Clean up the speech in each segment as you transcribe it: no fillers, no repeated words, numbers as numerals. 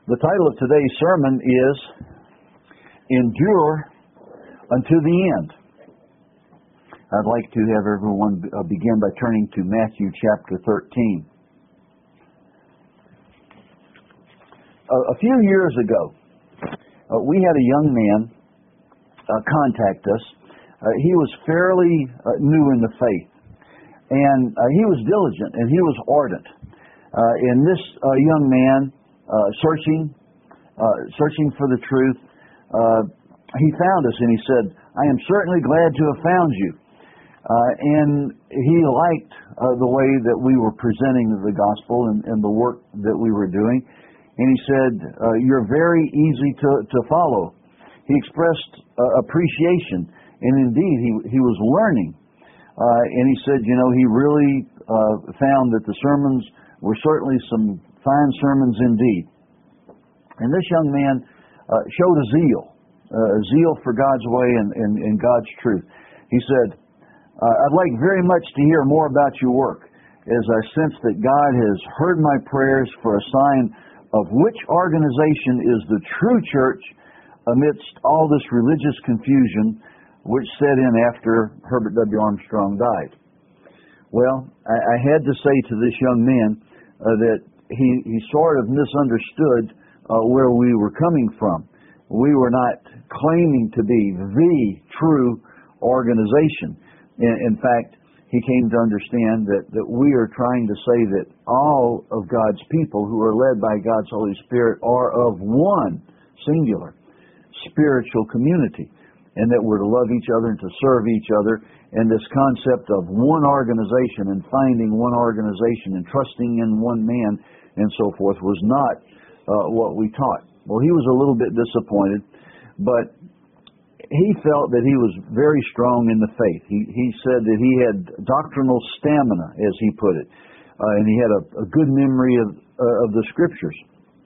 The title of today's sermon is Endure Unto the End. I'd like to have everyone begin by turning to Matthew chapter 13. A few years ago, we had a young man contact us. He was fairly new in the faith, and he was diligent and he was ardent. And this young man, searching for the truth, he found us and he said, "I am certainly glad to have found you." And he liked the way that we were presenting the gospel and the work that we were doing. And he said, "You're very easy to follow." He expressed appreciation, and indeed he was learning. And he said, he really found that the sermons were certainly some fine sermons indeed. And this young man showed a zeal for God's way and God's truth. He said, "I'd like very much to hear more about your work, as I sense that God has heard my prayers for a sign of which organization is the true church amidst all this religious confusion which set in after Herbert W. Armstrong died." Well, I had to say to this young man that he sort of misunderstood where we were coming from. We were not claiming to be the true organization. In fact, he came to understand that we are trying to say that all of God's people who are led by God's Holy Spirit are of one singular spiritual community, and that we're to love each other and to serve each other. And this concept of one organization and finding one organization and trusting in one man and so forth was not what we taught. Well, he was a little bit disappointed, but he felt that he was very strong in the faith. He said that he had doctrinal stamina, as he put it, and he had a good memory of the Scriptures.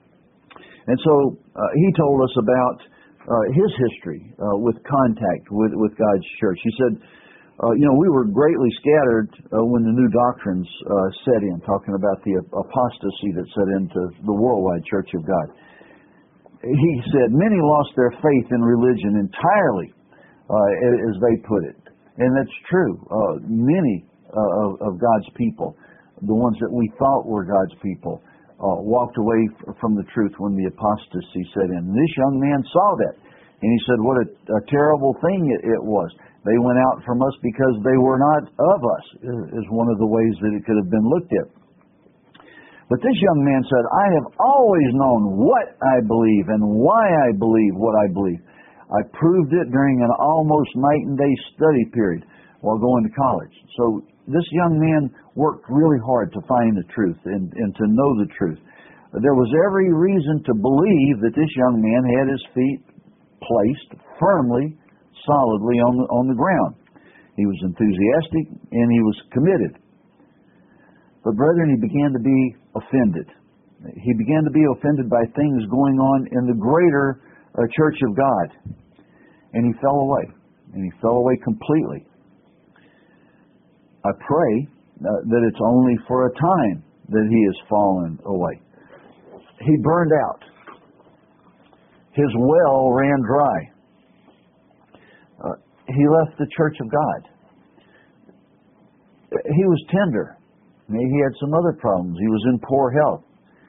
And so he told us about his history with contact with God's church. He said, we were greatly scattered when the new doctrines set in, talking about the apostasy that set into the worldwide Church of God. He said, "Many lost their faith in religion entirely," as they put it. And that's true. Many of God's people, the ones that we thought were God's people, walked away from the truth when the apostasy set in. And this young man saw that. And he said, what a terrible thing it was. They went out from us because they were not of us, is one of the ways that it could have been looked at. But this young man said, "I have always known what I believe and why I believe what I believe. I proved it during an almost night and day study period while going to college." So this young man worked really hard to find the truth and to know the truth. There was every reason to believe that this young man had his feet placed firmly, solidly on the ground. He was enthusiastic and he was committed. But brethren, he began to be offended. He began to be offended by things going on in the greater Church of God. And he fell away. And he fell away completely. I pray that it's only for a time that he has fallen away. He burned out. His well ran dry. He left the Church of God. He was tender. He had some other problems. He was in poor health.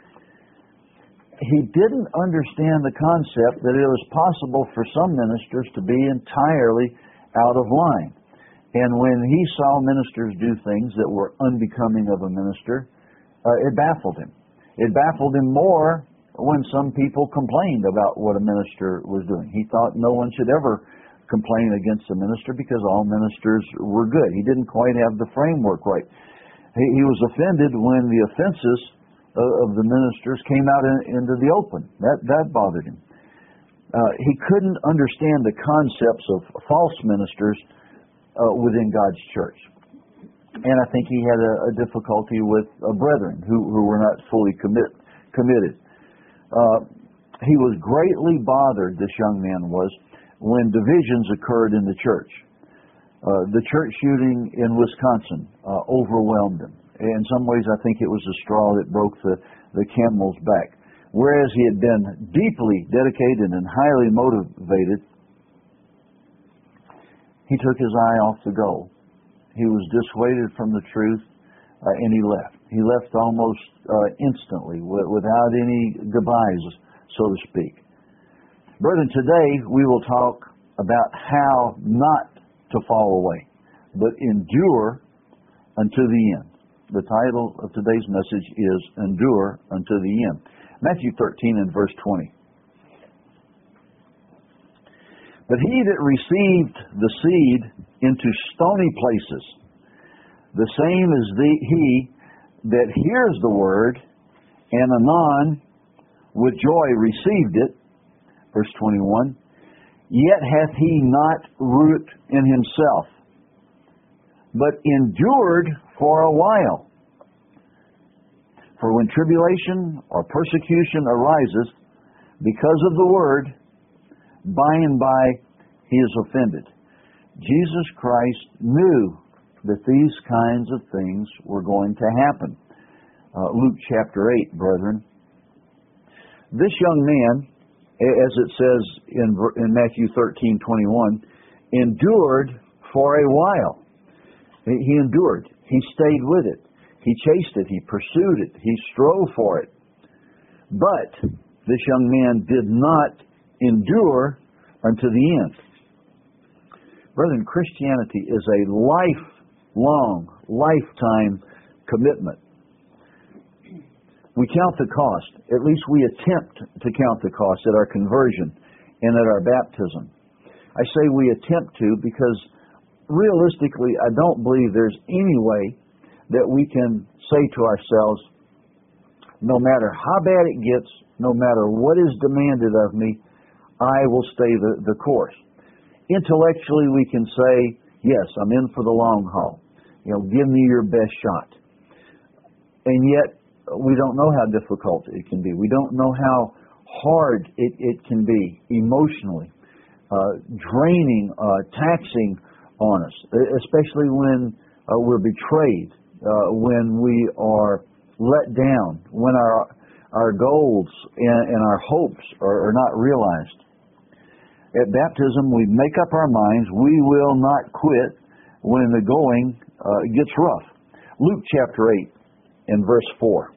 He didn't understand the concept that it was possible for some ministers to be entirely out of line. And when he saw ministers do things that were unbecoming of a minister, it baffled him. It baffled him more when some people complained about what a minister was doing. He thought no one should ever complain against a minister because all ministers were good. He didn't quite have the framework right. He was offended when the offenses of the ministers came out into the open. That bothered him. He couldn't understand the concepts of false ministers within God's church. And I think he had a difficulty with brethren who were not fully committed. He was greatly bothered, this young man was, when divisions occurred in the church. The church shooting in Wisconsin overwhelmed him. In some ways, I think it was the straw that broke the camel's back. whereas he had been deeply dedicated and highly motivated, he took his eye off the goal. He was dissuaded from the truth, and he left. He left almost instantly, without any goodbyes, so to speak. Brethren, today we will talk about how not to fall away, but endure unto the end. The title of today's message is Endure Unto the End. Matthew 13 and verse 20. But he that received the seed into stony places, the same is he that hears the word, and anon with joy received it, verse 21, yet hath he not root in himself, but endured for a while. For when tribulation or persecution arises because of the word, by and by he is offended. Jesus Christ knew that these kinds of things were going to happen. Luke chapter 8, brethren. This young man, as it says in Matthew 13:21, endured for a while. He endured. He stayed with it. He chased it. He pursued it. He strove for it. But this young man did not endure unto the end. Brethren, Christianity is a lifelong, lifetime commitment. We count the cost. At least we attempt to count the cost at our conversion and at our baptism. I say we attempt to because realistically, I don't believe there's any way that we can say to ourselves, no matter how bad it gets, no matter what is demanded of me, I will stay the course. Intellectually, we can say, yes, I'm in for the long haul. Give me your best shot. And yet, we don't know how difficult it can be. We don't know how hard it can be emotionally, draining, taxing on us, especially when we're betrayed, when we are let down, when our goals and our hopes are not realized. At baptism, we make up our minds we will not quit when the going gets rough. Luke chapter 8 and verse 4.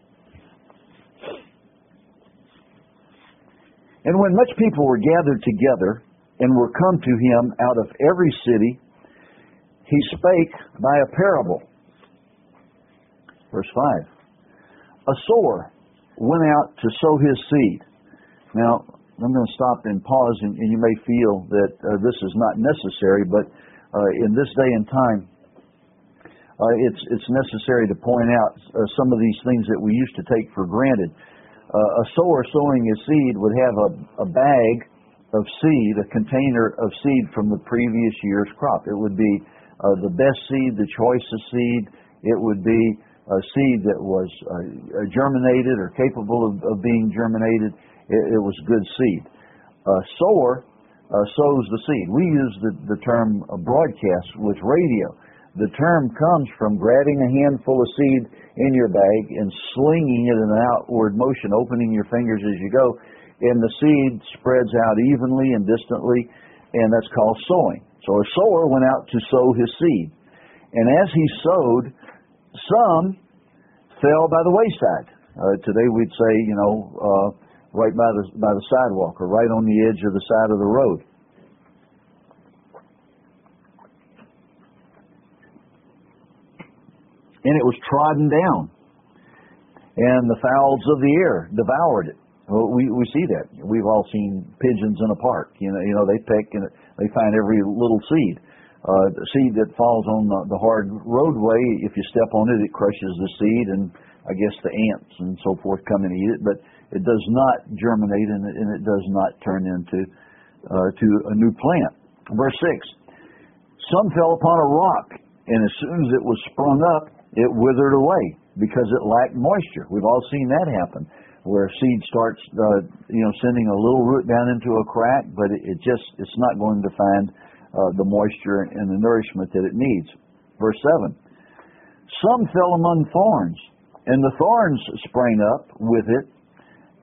And when much people were gathered together and were come to him out of every city, he spake by a parable. Verse 5. A sower went out to sow his seed. Now, I'm going to stop and pause, and you may feel that this is not necessary, but in this day and time, it's necessary to point out some of these things that we used to take for granted. A sower sowing his seed would have a bag of seed, a container of seed from the previous year's crop. It would be the best seed, the choicest seed. It would be a seed that was germinated or capable of being germinated. It was good seed. A sower sows the seed. We use the term broadcast with radio. The term comes from grabbing a handful of seed in your bag and slinging it in an outward motion, opening your fingers as you go, and the seed spreads out evenly and distantly, and that's called sowing. So a sower went out to sow his seed. And as he sowed, some fell by the wayside. Today we'd say, right by the sidewalk or right on the edge of the side of the road. And it was trodden down, and the fowls of the air devoured it. Well, we see that. We've all seen pigeons in a park. They pick and they find every little seed. The seed that falls on the hard roadway, if you step on it, it crushes the seed, and I guess the ants and so forth come and eat it. But it does not germinate, and it does not turn into to a new plant. Verse 6. Some fell upon a rock, and as soon as it was sprung up, it withered away because it lacked moisture. We've all seen that happen, where seed starts, sending a little root down into a crack, but it's not going to find the moisture and the nourishment that it needs. Verse 7. Some fell among thorns, and the thorns sprang up with it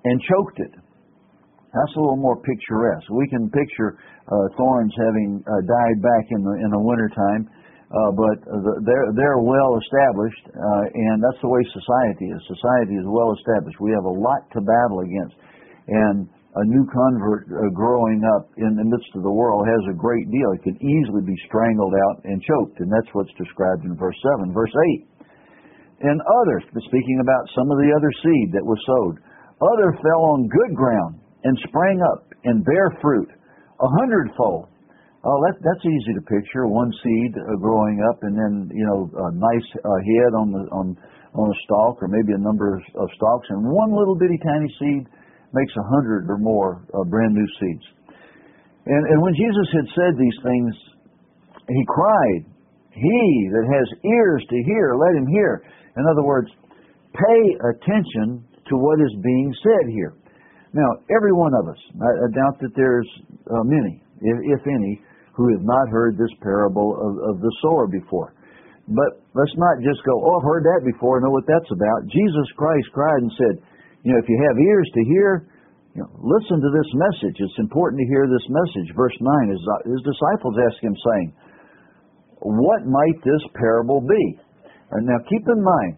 and choked it. That's a little more picturesque. We can picture thorns having died back in the wintertime, but they're well established, and that's the way society is. Society is well established. We have a lot to battle against, and a new convert growing up in the midst of the world has a great deal. It can easily be strangled out and choked, and that's what's described in verse 7. Verse 8, and others, speaking about some of the other seed that was sowed, other fell on good ground and sprang up and bare fruit 100-fold. Oh, that's easy to picture. One seed growing up, and then a nice head on a stalk, or maybe a number of stalks, and one little bitty tiny seed makes 100 or more brand new seeds. And when Jesus had said these things, he cried, "He that has ears to hear, let him hear." In other words, pay attention to what is being said here. Now, every one of us, I doubt that there's many, if any, who have not heard this parable of the sower before. But let's not just go, "Oh, I've heard that before, I know what that's about." Jesus Christ cried and said, if you have ears to hear, listen to this message. It's important to hear this message. Verse 9, his disciples asked him, saying, "What might this parable be?" And now keep in mind,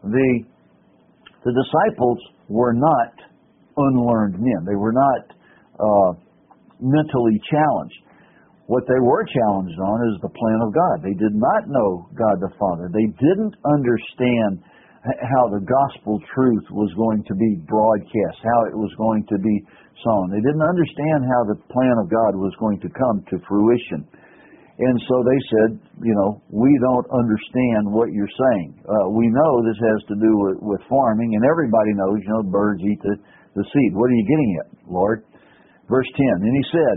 the disciples were not unlearned men. They were not mentally challenged. What they were challenged on is the plan of God. They did not know God the Father. They didn't understand how the gospel truth was going to be broadcast, how it was going to be sown. They didn't understand how the plan of God was going to come to fruition. And so they said, we don't understand what you're saying. We know this has to do with farming, and everybody knows, birds eat the seed. What are you getting at, Lord? Verse 10, and he said,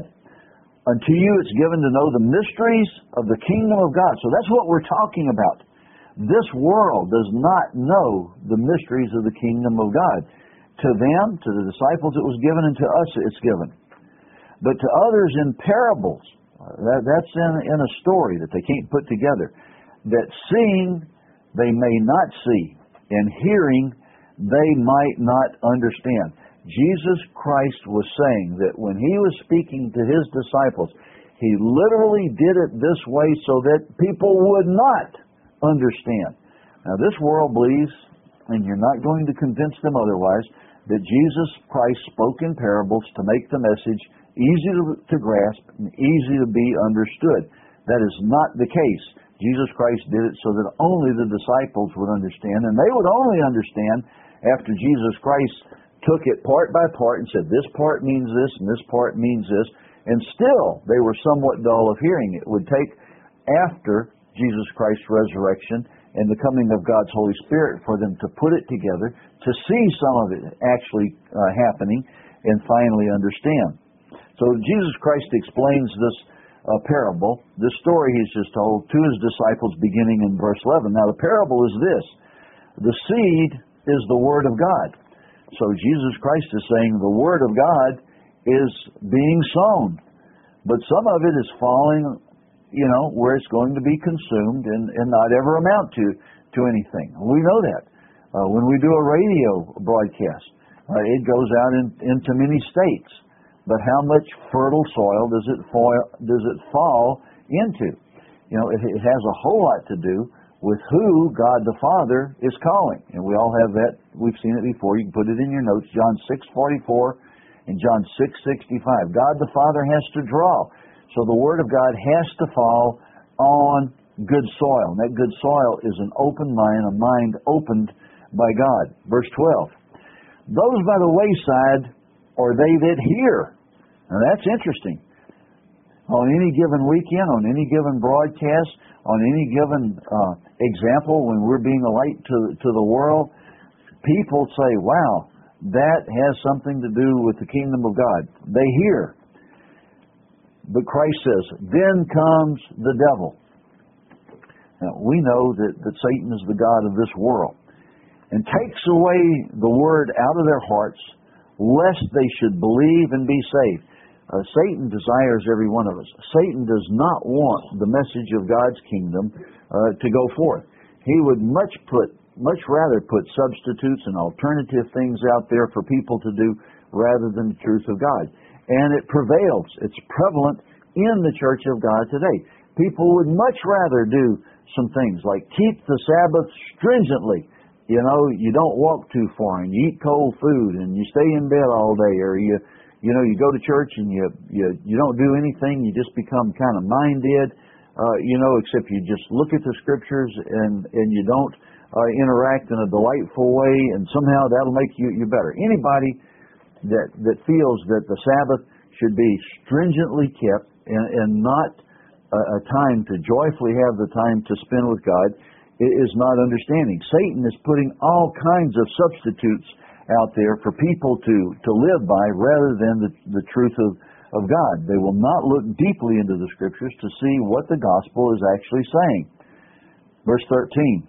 "Unto you it's given to know the mysteries of the kingdom of God." So that's what we're talking about. This world does not know the mysteries of the kingdom of God. To them, to the disciples it was given, and to us it's given. But to others in parables, that's in a story that they can't put together, that seeing they may not see, and hearing they might not understand. Jesus Christ was saying that when he was speaking to his disciples, he literally did it this way so that people would not understand. Now this world believes, and you're not going to convince them otherwise, that Jesus Christ spoke in parables to make the message easy to grasp and easy to be understood. That is not the case. Jesus Christ did it so that only the disciples would understand, and they would only understand after Jesus Christ took it part by part and said, this part means this and this part means this, and still they were somewhat dull of hearing. It would take after Jesus Christ's resurrection and the coming of God's Holy Spirit for them to put it together, to see some of it actually happening, and finally understand. So Jesus Christ explains this parable, this story he's just told, to his disciples beginning in verse 11. Now the parable is this: the seed is the Word of God. So Jesus Christ is saying the Word of God is being sown, but some of it is falling where it's going to be consumed and not ever amount to anything. We know that. When we do a radio broadcast, it goes out into many states. But how much fertile soil does it fall into? It has a whole lot to do with who God the Father is calling. And we all have that. We've seen it before. You can put it in your notes. John 6:44 and John 6:65. God the Father has to draw. So the Word of God has to fall on good soil. And that good soil is an open mind, a mind opened by God. Verse 12. Those by the wayside are they that hear. Now that's interesting. On any given weekend, on any given broadcast, on any given example, when we're being a light to the world, people say, wow, that has something to do with the kingdom of God. They hear. But Christ says, then comes the devil. Now, we know that Satan is the god of this world, and takes away the word out of their hearts, lest they should believe and be saved. Satan desires every one of us. Satan does not want the message of God's kingdom to go forth. He would much put much rather put substitutes and alternative things out there for people to do rather than the truth of God. And it prevails. It's prevalent in the church of God today. People would much rather do some things like keep the Sabbath stringently. You know, you don't walk too far, and you eat cold food, and you stay in bed all day, or you go to church and you don't do anything. You just become kind of mind dead, except you just look at the scriptures and you don't interact in a delightful way, and somehow that'll make you better. Anybody that feels that the Sabbath should be stringently kept and not a time to joyfully have the time to spend with God is not understanding. Satan is putting all kinds of substitutes out there for people to live by rather than the truth of God. They will not look deeply into the Scriptures to see what the gospel is actually saying. Verse 13.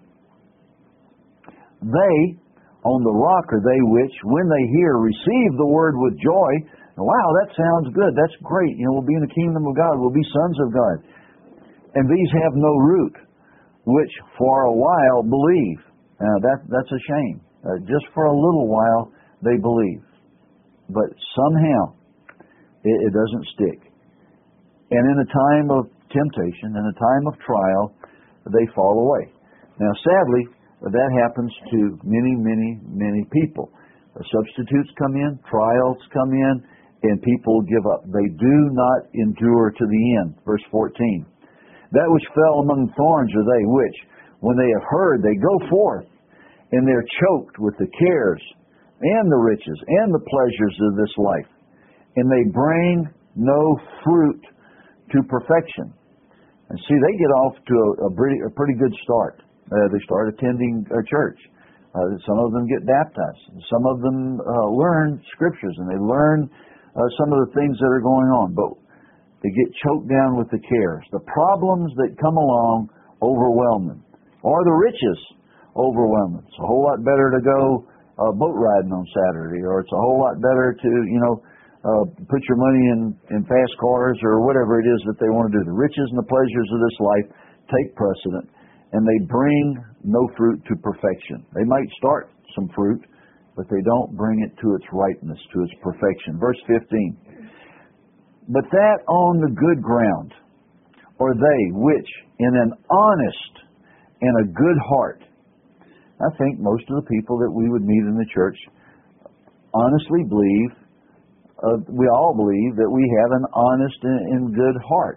They, on the rock are they which, when they hear, receive the word with joy. Wow, that sounds good. That's great. We'll be in the kingdom of God. We'll be sons of God. And these have no root, which for a while believe. Now, that's a shame. Just for a little while, they believe. But somehow, it doesn't stick. And in a time of temptation, in a time of trial, they fall away. Now, sadly, that happens to many, many, many people. Substitutes come in, trials come in, and people give up. They do not endure to the end. Verse 14. That which fell among thorns are they which, when they have heard, they go forth, and they're choked with the cares and the riches and the pleasures of this life, and they bring no fruit to perfection. And see, they get off to a pretty good start. They start attending a church. Some of them get baptized. Some of them learn scriptures, and they learn some of the things that are going on. But they get choked down with the cares. The problems that come along overwhelm them. Or the riches overwhelm them. It's a whole lot better to go boat riding on Saturday, or it's a whole lot better to, put your money in fast cars or whatever it is that they want to do. The riches and the pleasures of this life take precedent, and they bring no fruit to perfection. They might start some fruit, but they don't bring it to its ripeness, to its perfection. Verse 15. But that on the good ground are they which in an honest and a good heart. I think most of the people that we would meet in the church honestly believe, we all believe that we have an honest and good heart.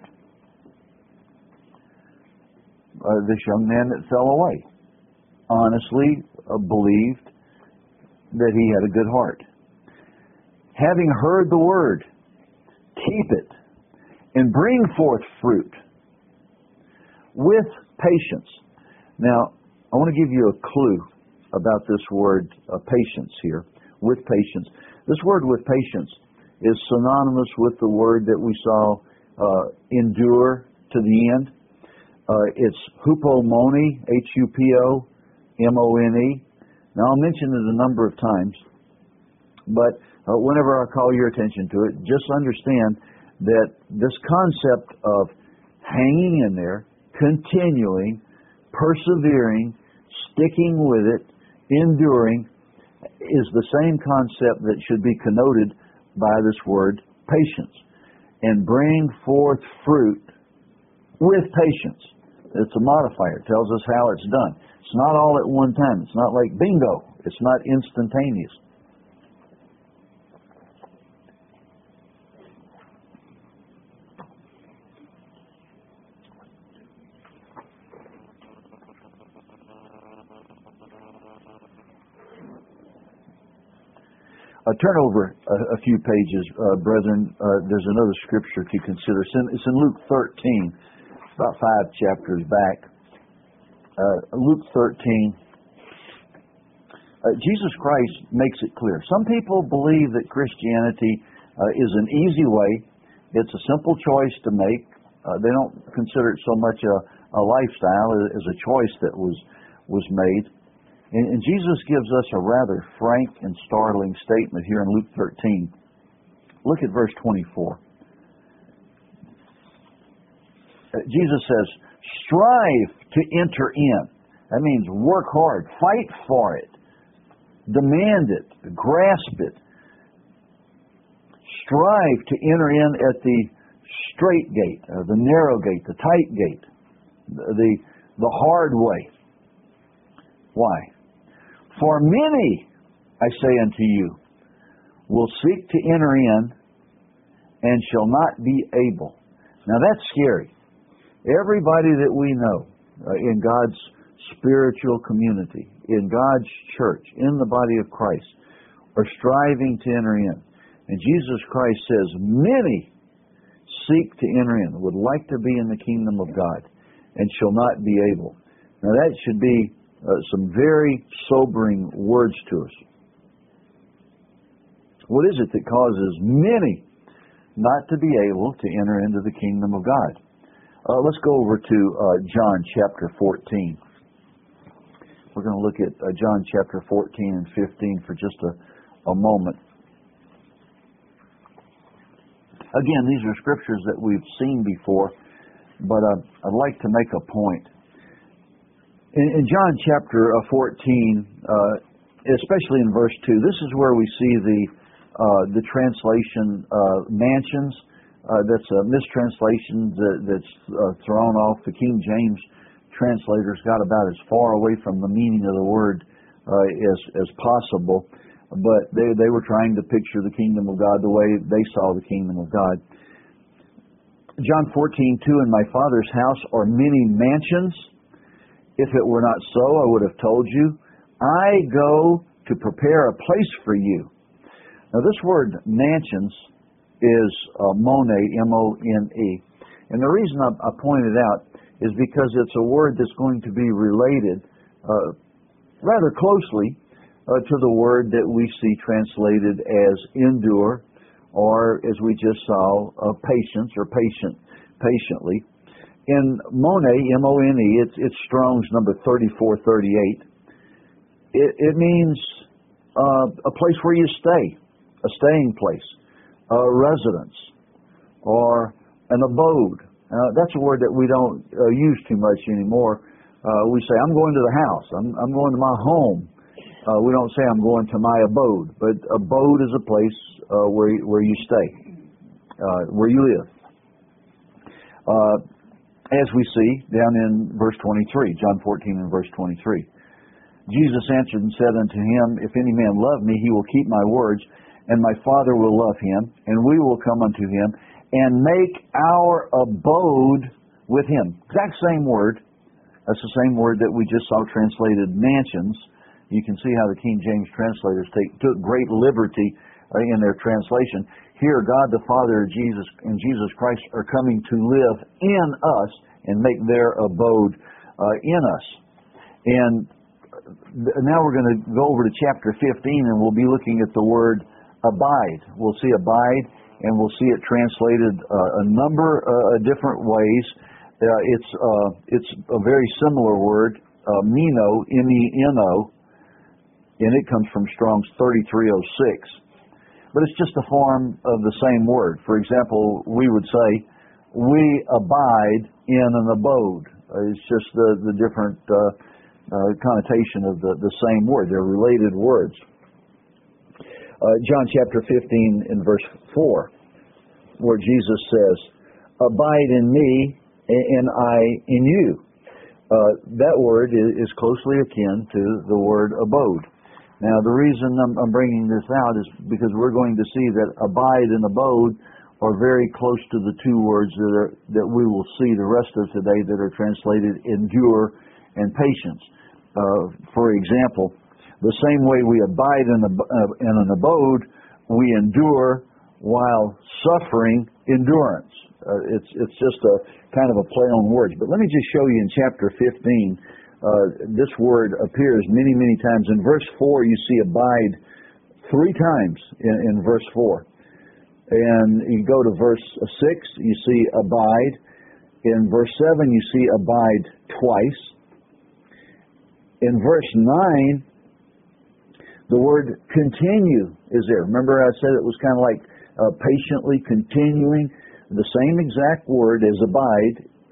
This young man that fell away honestly believed that he had a good heart. Having heard the word, keep it and bring forth fruit with patience. Now, I want to give you a clue about this word patience here, with patience. This word with patience is synonymous with the word that we saw endure to the end. It's hupomone, Hupomone. Now, I'll mention it a number of times, but whenever I call your attention to it, just understand that this concept of hanging in there, continuing, persevering, sticking with it, enduring, is the same concept that should be connoted by this word patience. And bring forth fruit with patience. It's a modifier. It tells us how it's done. It's not all at one time. It's not like bingo. It's not instantaneous. Turn over a few pages, brethren. There's another scripture to consider. It's in Luke 13, about 5 chapters back. Luke 13. Jesus Christ makes it clear. Some people believe that Christianity is an easy way. It's a simple choice to make. They don't consider it so much a lifestyle as a choice that was made. And Jesus gives us a rather frank and startling statement here in Luke 13. Look at verse 24. Jesus says, strive to enter in. That means work hard, fight for it, demand it, grasp it, strive to enter in at the straight gate, the narrow gate, the tight gate, the hard way. Why? For many, I say unto you, will seek to enter in and shall not be able. Now that's scary. Everybody that we know in God's spiritual community, in God's church, in the body of Christ, are striving to enter in. And Jesus Christ says, many seek to enter in, would like to be in the kingdom of God, and shall not be able. Now that should be some very sobering words to us. What is it that causes many not to be able to enter into the kingdom of God? Let's go over to John chapter 14. We're going to look at John chapter 14 and 15 for just a moment. Again, these are scriptures that we've seen before, but I'd like to make a point. In John chapter 14, especially in verse 2, this is where we see the translation mansions. That's a mistranslation that's thrown off. The King James translators got about as far away from the meaning of the word as possible, but they were trying to picture the kingdom of God the way they saw the kingdom of God. John 14:2, in my Father's house are many mansions. If it were not so, I would have told you. I go to prepare a place for you. Now this word mansions is mone, M-O-N-E. And the reason I point it out is because it's a word that's going to be related rather closely to the word that we see translated as endure, or as we just saw, patience or patiently. In mone, M-O-N-E, it's Strong's number 3438. It means a place where you stay, a staying place, a residence, or an abode. That's a word that we don't use too much anymore. We say, I'm going to the house, I'm going to my home. We don't say I'm going to my abode, but abode is a place where you stay, where you live. As we see down in verse 23, John 14 and verse 23. Jesus answered and said unto him, if any man love me, he will keep my words, and my Father will love him, and we will come unto him, and make our abode with him. Exact same word. That's the same word that we just saw translated mansions. You can see how the King James translators took great liberty in their translation. Here, God the Father and Jesus Christ are coming to live in us and make their abode in us. And now we're going to go over to chapter 15, and we'll be looking at the word abide. We'll see abide, and we'll see it translated a number of different ways. It's a very similar word, meno, M-E-N-O, and it comes from Strong's 3306. But it's just a form of the same word. For example, we would say, we abide in an abode. It's just the different connotation of the same word. They're related words. John chapter 15 in verse 4, where Jesus says, abide in me and I in you. That word is closely akin to the word abode. Now, the reason I'm bringing this out is because we're going to see that abide and abode are very close to the two words that we will see the rest of today that are translated endure and patience. For example, the same way we abide in an abode, we endure while suffering endurance. It's just a kind of a play on words. But let me just show you in chapter 15. This word appears many, many times. In verse 4, you see abide 3 times in verse 4. And you go to verse 6, you see abide. In verse 7, you see abide twice. In verse 9, the word continue is there. Remember I said it was kind of like patiently continuing. The same exact word as abide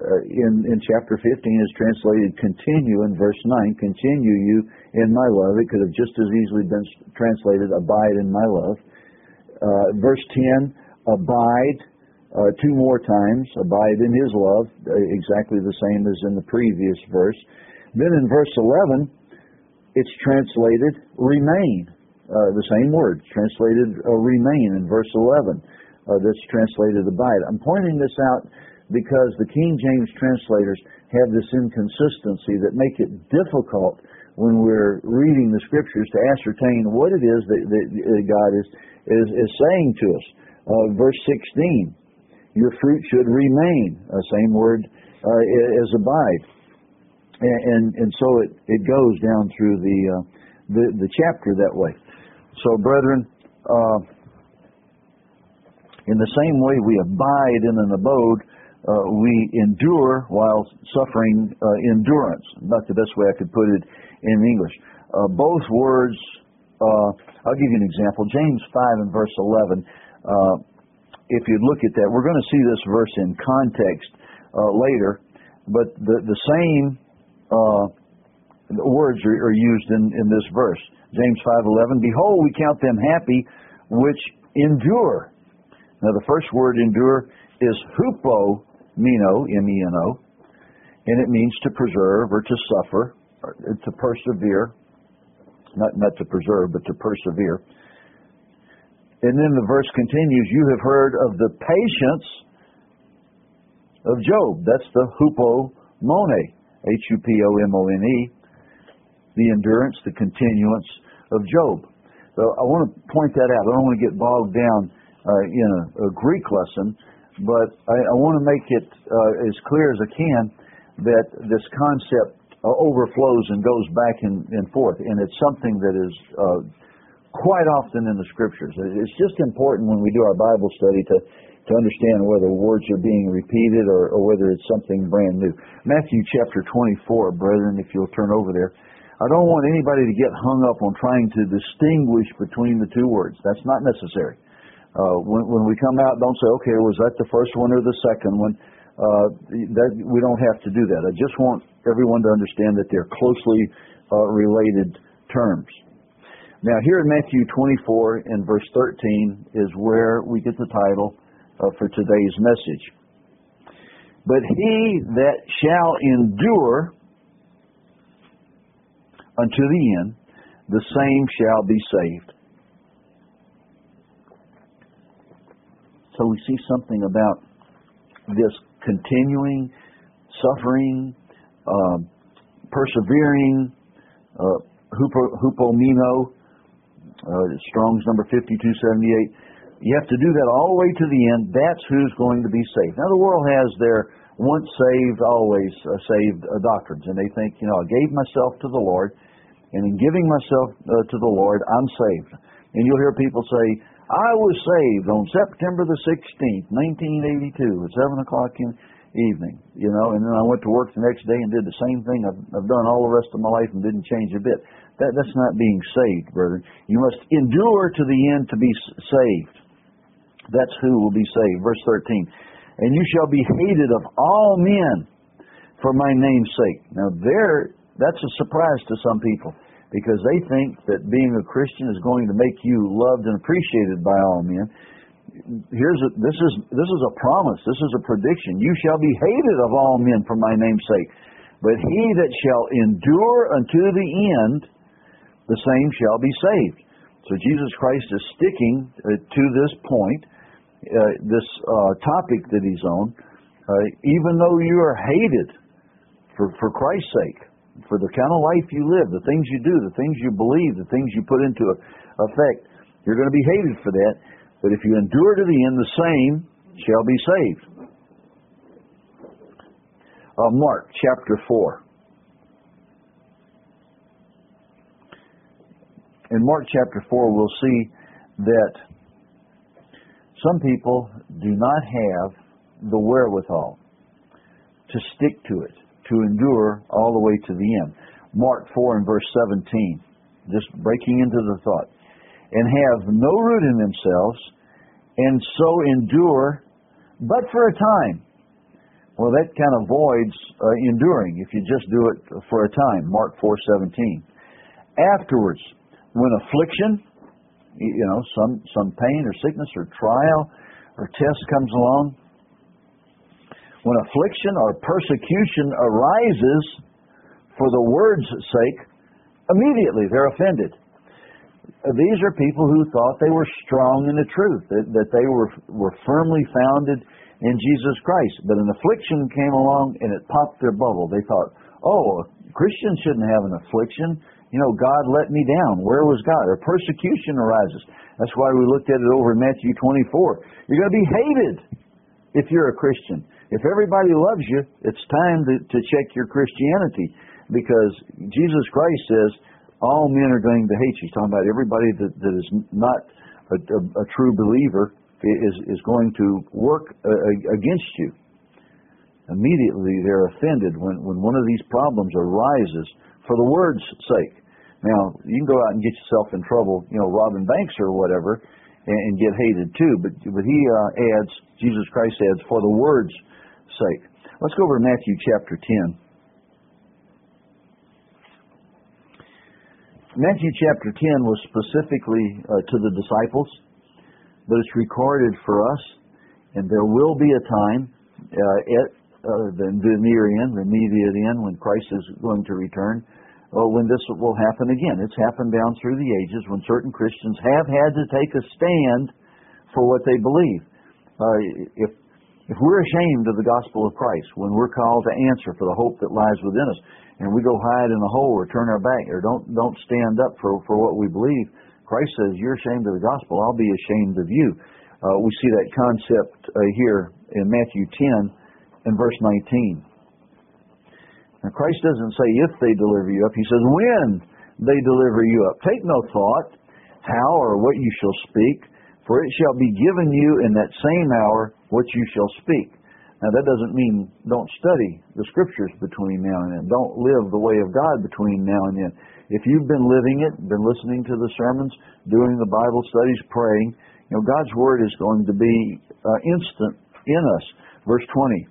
in chapter 15 is translated continue in verse 9. Continue you in my love. It could have just as easily been translated abide in my love. Verse 10, abide, two more times, abide in his love, exactly the same as in the previous verse. Then in verse 11, it's translated remain, the same word, translated remain in verse 11. That's translated abide. I'm pointing this out because the King James translators have this inconsistency that make it difficult when we're reading the Scriptures to ascertain what it is that God is saying to us. Verse 16, your fruit should remain, same word as abide. And so it goes down through the chapter that way. So, brethren, in the same way we abide in an abode, we endure while suffering endurance. Not the best way I could put it in English. Both words, I'll give you an example. James 5 and verse 11, if you look at that, we're going to see this verse in context later, but the same words are used in this verse. James 5:11, behold, we count them happy which endure. Now the first word endure is hupomeno, M-E-N-O, and it means to preserve or to suffer, or to persevere. Not to preserve, but to persevere. And then the verse continues, you have heard of the patience of Job. That's the hupomone, H-U-P-O-M-O-N-E, the endurance, the continuance of Job. So I want to point that out. I don't want to get bogged down in a Greek lesson, but I want to make it as clear as I can that this concept overflows and goes back and forth, and it's something that is quite often in the Scriptures. It's just important when we do our Bible study to understand whether words are being repeated or whether it's something brand new. Matthew chapter 24, brethren, if you'll turn over there. I don't want anybody to get hung up on trying to distinguish between the two words. That's not necessary. When we come out, don't say, okay, was that the first one or the second one? We don't have to do that. I just want everyone to understand that they're closely related terms. Now, here in Matthew 24 and verse 13 is where we get the title for today's message. But he that shall endure unto the end, the same shall be saved. So we see something about this continuing, suffering, persevering, hupomeno, Strong's number 5278. You have to do that all the way to the end. That's who's going to be saved. Now, the world has their once saved, always saved doctrines, and they think, I gave myself to the Lord, and in giving myself to the Lord, I'm saved. And you'll hear people say, I was saved on September the 16th, 1982, at 7 o'clock in the evening, and then I went to work the next day and did the same thing I've done all the rest of my life and didn't change a bit. That's not being saved, brethren. You must endure to the end to be saved. That's who will be saved. Verse 13, and you shall be hated of all men for my name's sake. Now that's a surprise to some people, because they think that being a Christian is going to make you loved and appreciated by all men. This is a promise. This is a prediction. You shall be hated of all men for my name's sake. But he that shall endure unto the end, the same shall be saved. So Jesus Christ is sticking to this point, this topic that he's on, even though you are hated for Christ's sake, for the kind of life you live, the things you do, the things you believe, the things you put into effect. You're going to be hated for that. But if you endure to the end, the same shall be saved. Mark chapter 4. In Mark chapter 4, we'll see that some people do not have the wherewithal to stick to it, to endure all the way to the end. Mark 4 and verse 17, just breaking into the thought. And have no root in themselves, and so endure but for a time. Well, that kind of voids enduring if you just do it for a time. Mark 4:17. Afterwards, when affliction, some pain or sickness or trial or test comes along, when affliction or persecution arises for the word's sake, immediately they're offended. These are people who thought they were strong in the truth, that they were firmly founded in Jesus Christ. But an affliction came along and it popped their bubble. They thought, Christians shouldn't have an affliction. God let me down. Where was God? Or persecution arises. That's why we looked at it over in Matthew 24. You're going to be hated if you're a Christian. If everybody loves you, it's time to check your Christianity, because Jesus Christ says all men are going to hate you. He's talking about everybody that is not a true believer is going to work against you. Immediately they're offended when one of these problems arises for the word's sake. Now, you can go out and get yourself in trouble, robbing banks or whatever, and get hated too. But he adds, Jesus Christ adds, for the word's sake. Let's go over to Matthew chapter 10. Matthew chapter 10 was specifically to the disciples, but it's recorded for us, and there will be a time at the near end, the immediate end, when Christ is going to return, when this will happen again. It's happened down through the ages when certain Christians have had to take a stand for what they believe. If we're ashamed of the gospel of Christ, when we're called to answer for the hope that lies within us, and we go hide in a hole or turn our back or don't stand up for what we believe, Christ says, you're ashamed of the gospel, I'll be ashamed of you. We see that concept here in Matthew 10 and verse 19. Now, Christ doesn't say if they deliver you up. He says when they deliver you up. Take no thought how or what you shall speak, for it shall be given you in that same hour what you shall speak. Now, that doesn't mean don't study the Scriptures between now and then. Don't live the way of God between now and then. If you've been living it, been listening to the sermons, doing the Bible studies, praying, God's Word is going to be instant in us. Verse 20.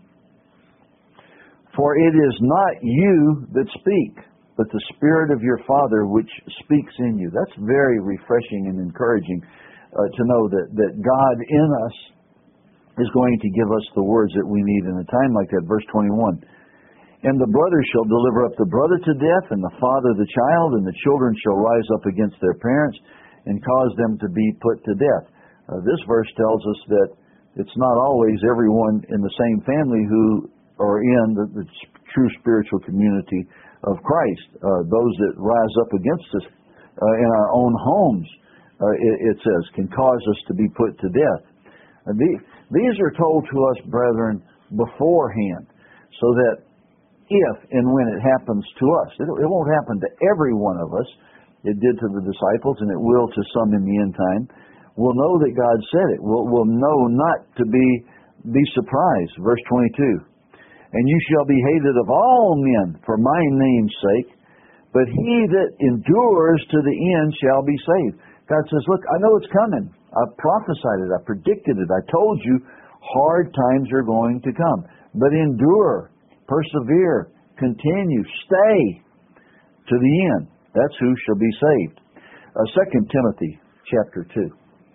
For it is not you that speak, but the Spirit of your Father which speaks in you. That's very refreshing and encouraging to know that God in us is going to give us the words that we need in a time like that. Verse 21. And the brother shall deliver up the brother to death, and the father the child, and the children shall rise up against their parents and cause them to be put to death. This verse tells us that it's not always everyone in the same family who are in the true spiritual community of Christ. Those that rise up against us in our own homes, it says, can cause us to be put to death. These are told to us, brethren, beforehand, so that if and when it happens to us, it won't happen to every one of us. It did to the disciples, and it will to some in the end time. We'll know that God said it. We'll know not to be surprised. Verse 22. And you shall be hated of all men for my name's sake, but he that endures to the end shall be saved. God says, look, I know it's coming. I prophesied it. I predicted it. I told you hard times are going to come. But endure, persevere, continue, stay to the end. That's who shall be saved. 2 Timothy chapter 2.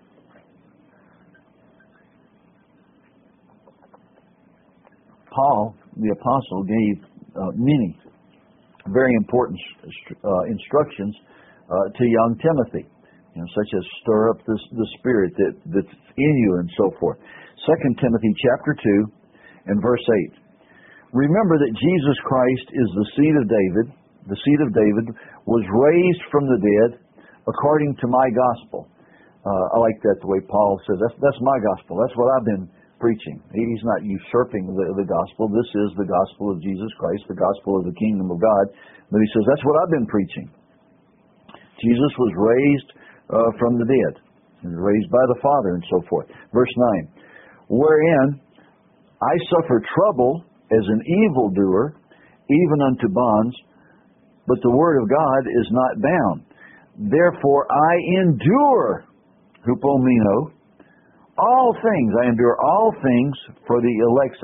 Paul, the apostle, gave many very important instructions to young Timothy, such as stir up the spirit that's in you and so forth. 2 Timothy chapter 2 and verse 8. Remember that Jesus Christ is the seed of David. The seed of David was raised from the dead according to my gospel. I like that, the way Paul says, that's my gospel. That's what I've been preaching. He's not usurping the gospel. This is the gospel of Jesus Christ, the gospel of the kingdom of God. But he says, that's what I've been preaching. Jesus was raised from the dead, and raised by the Father, and so forth. Verse 9, wherein I suffer trouble as an evildoer, even unto bonds, but the word of God is not bound. Therefore I endure, hupomeno, all things. I endure all things for the elect's sake.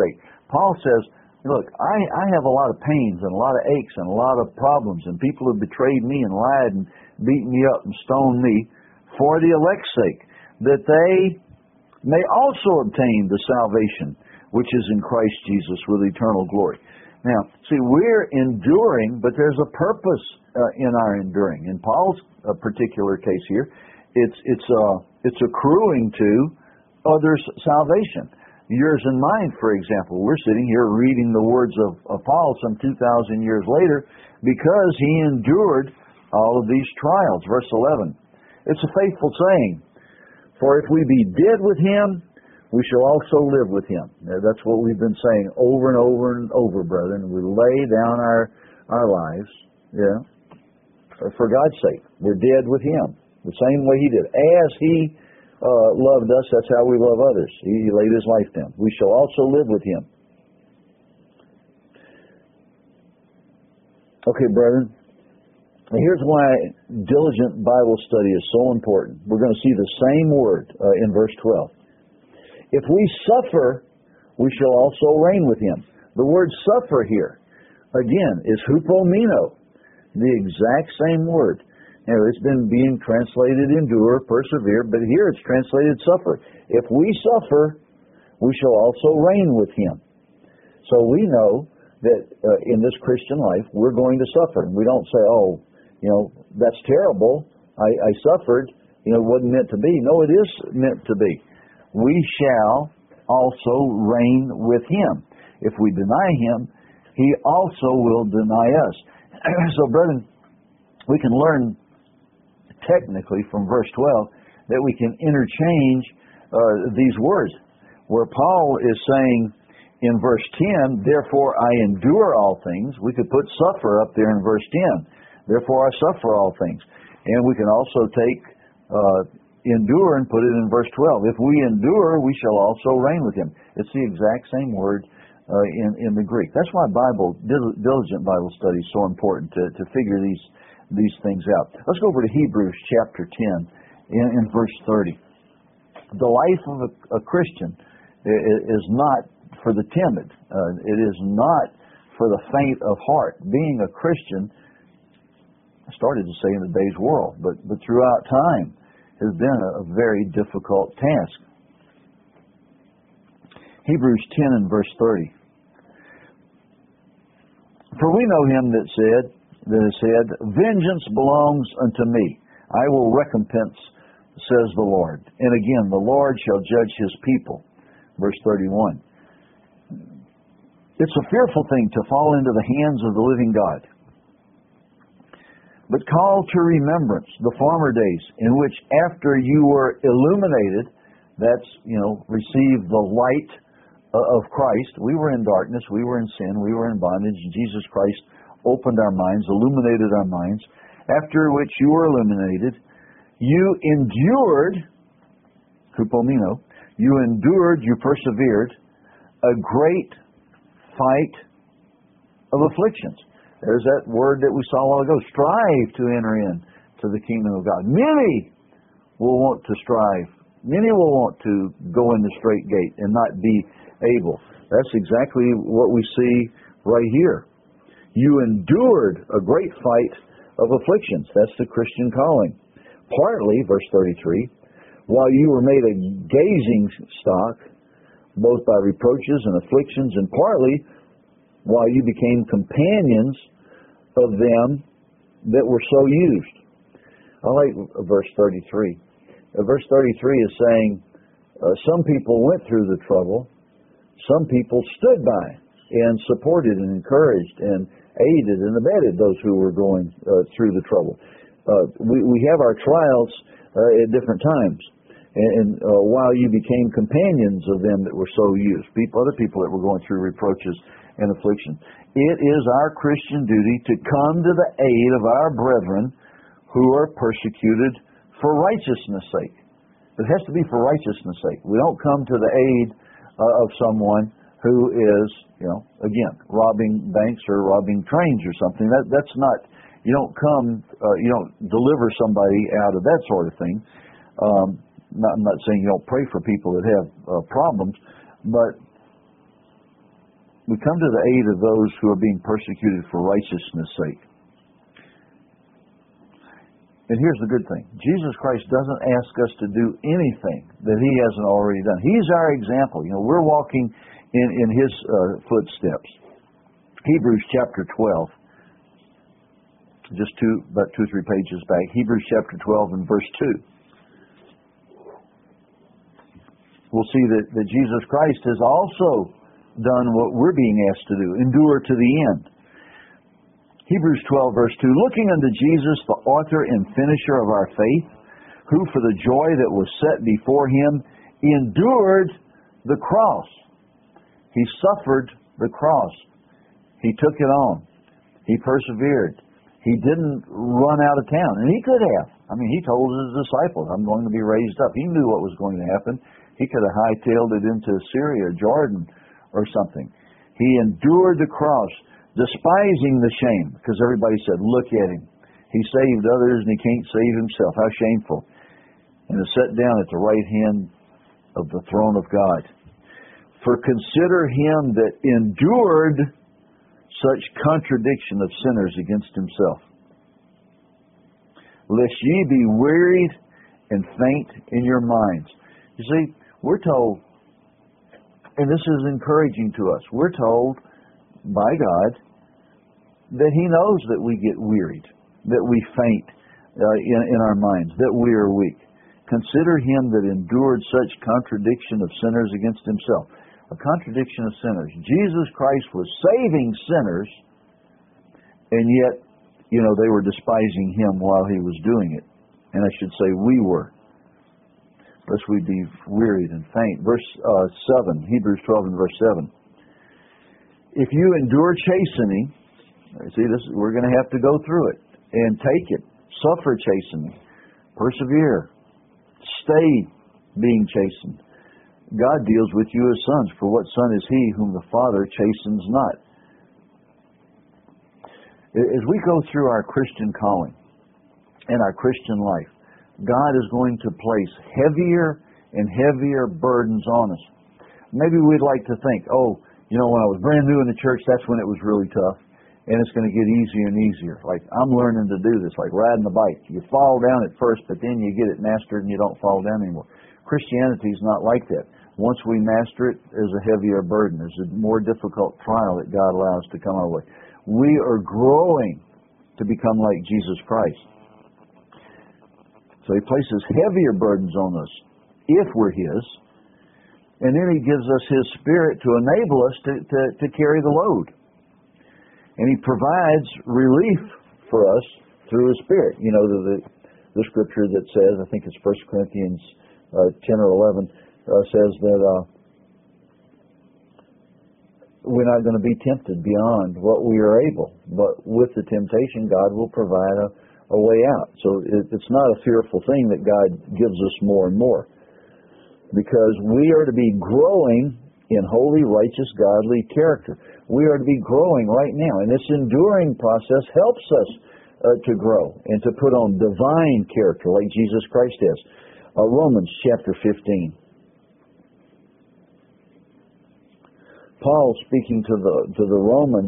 Paul says, look, I have a lot of pains and a lot of aches and a lot of problems, and people have betrayed me and lied and beaten me up and stoned me for the elect's sake, that they may also obtain the salvation which is in Christ Jesus with eternal glory. Now, see, we're enduring, but there's a purpose in our enduring. In Paul's particular case here, it's accruing to others' salvation. Yours and mine, for example. We're sitting here reading the words of Paul some 2,000 years later because he endured all of these trials. Verse 11. It's a faithful saying, for if we be dead with him, we shall also live with him. Now, that's what we've been saying over and over and over, brethren. We lay down our lives, for God's sake. We're dead with him, the same way he did. As he loved us, that's how we love others. He laid his life down. We shall also live with him. Okay, brethren. Here's why diligent Bible study is so important. We're going to see the same word in verse 12. If we suffer, we shall also reign with him. The word suffer here, again, is hupomeno, the exact same word. Now, it's been being translated endure, persevere, but here it's translated suffer. If we suffer, we shall also reign with him. So we know that in this Christian life, we're going to suffer. We don't say, that's terrible. I suffered. It wasn't meant to be. No, it is meant to be. We shall also reign with him. If we deny him, he also will deny us. So, brethren, we can learn technically from verse 12 that we can interchange these words. Where Paul is saying in verse 10, therefore I endure all things, we could put suffer up there in verse 10. Therefore I suffer all things. And we can also take endure and put it in verse 12. If we endure, we shall also reign with him. It's the exact same word in the Greek. That's why diligent Bible study is so important to figure these things out. Let's go over to Hebrews chapter 10 in verse 30. The life of a Christian is not for the timid. It is not for the faint of heart. Being a Christian, I started to say in today's world, but throughout time, has been a very difficult task. Hebrews 10 and verse 30. For we know him that has said, vengeance belongs unto me. I will recompense, says the Lord. And again, the Lord shall judge his people. Verse 31. It's a fearful thing to fall into the hands of the living God. But call to remembrance the former days in which after you were illuminated, that's, received the light of Christ. We were in darkness, we were in sin, we were in bondage, and Jesus Christ opened our minds, illuminated our minds. After which you were illuminated, you endured, hupomeno, you persevered, a great fight of afflictions. There's that word that we saw a while ago, strive to enter in to the kingdom of God. Many will want to strive. Many will want to go in the straight gate and not be able. That's exactly what we see right here. You endured a great fight of afflictions. That's the Christian calling. Partly, verse 33, while you were made a gazing stock, both by reproaches and afflictions, and partly while you became companions of them that were so used. I like verse 33. Verse 33 is saying some people went through the trouble, some people stood by and supported and encouraged and aided and abetted those who were going through the trouble. We have our trials at different times. And while you became companions of them that were so used, other people that were going through reproaches and affliction. It is our Christian duty to come to the aid of our brethren who are persecuted for righteousness' sake. It has to be for righteousness' sake. We don't come to the aid of someone who is, again, robbing banks or robbing trains or something. That's not, you don't deliver somebody out of that sort of thing. I'm not saying you don't pray for people that have problems, but we come to the aid of those who are being persecuted for righteousness' sake. And here's the good thing. Jesus Christ doesn't ask us to do anything that He hasn't already done. He's our example. We're walking in His footsteps. Hebrews chapter 12. Just about 2 or 3 pages back. Hebrews chapter 12 and verse 2. We'll see that Jesus Christ has also done what we're being asked to do. Endure to the end. Hebrews 12, verse 2, looking unto Jesus, the author and finisher of our faith, who for the joy that was set before Him endured the cross. He suffered the cross. He took it on. He persevered. He didn't run out of town. And He could have. He told His disciples, I'm going to be raised up. He knew what was going to happen. He could have hightailed it into Syria, Jordan, or something. He endured the cross, despising the shame, because everybody said, look at Him. He saved others and He can't save Himself. How shameful. And is set down at the right hand of the throne of God. For consider Him that endured such contradiction of sinners against Himself, lest ye be wearied and faint in your minds. You see, we're told, and this is encouraging to us, we're told by God that He knows that we get wearied, that we faint in our minds, that we are weak. Consider Him that endured such contradiction of sinners against Himself. A contradiction of sinners. Jesus Christ was saving sinners, and yet, they were despising Him while He was doing it. And I should say we were, lest we be wearied and faint. Verse 7, Hebrews 12 and verse 7. If you endure chastening, we're going to have to go through it and take it. Suffer chastening. Persevere. Stay being chastened. God deals with you as sons. For what son is he whom the Father chastens not? As we go through our Christian calling and our Christian life, God is going to place heavier and heavier burdens on us. Maybe we'd like to think, when I was brand new in the church, that's when it was really tough. And it's going to get easier and easier. Like, I'm learning to do this, like riding a bike. You fall down at first, but then you get it mastered and you don't fall down anymore. Christianity is not like that. Once we master it, there's a heavier burden. There's a more difficult trial that God allows to come our way. We are growing to become like Jesus Christ. So He places heavier burdens on us if we're His. And then He gives us His Spirit to enable us to carry the load. And He provides relief for us through His Spirit. The scripture that says, I think it's 1 Corinthians 10 or 11, says that we're not going to be tempted beyond what we are able. But with the temptation, God will provide a way out. So it's not a fearful thing that God gives us more and more. Because we are to be growing in holy, righteous, godly character. We are to be growing right now. And this enduring process helps us to grow and to put on divine character like Jesus Christ has. Romans chapter 15. Paul, speaking to the Romans,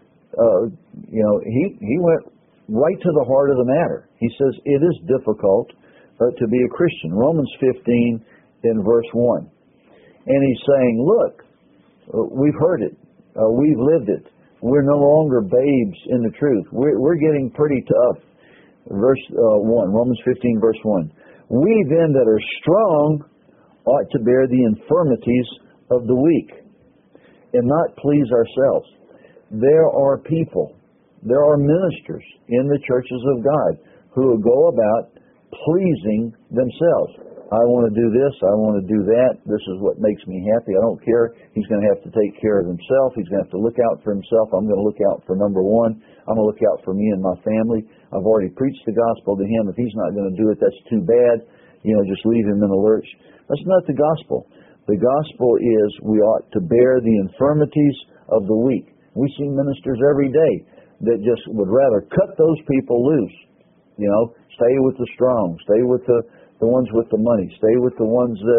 he went right to the heart of the matter. He says it is difficult to be a Christian. Romans 15 in verse 1. And he's saying, look, we've heard it. We've lived it. We're no longer babes in the truth. We're getting pretty tough. Verse 1, Romans 15 verse 1. We then that are strong ought to bear the infirmities of the weak and not please ourselves. There are people, there are ministers in the churches of God who will go about pleasing themselves. I want to do this, I want to do that, this is what makes me happy, I don't care. He's going to have to take care of himself, he's going to have to look out for himself, I'm going to look out for number one, I'm going to look out for me and my family. I've already preached the gospel to him, if he's not going to do it, that's too bad, just leave him in the lurch. That's not the gospel. The gospel is we ought to bear the infirmities of the weak. We see ministers every day that just would rather cut those people loose. Stay with the strong, stay with the ones with the money, stay with the ones that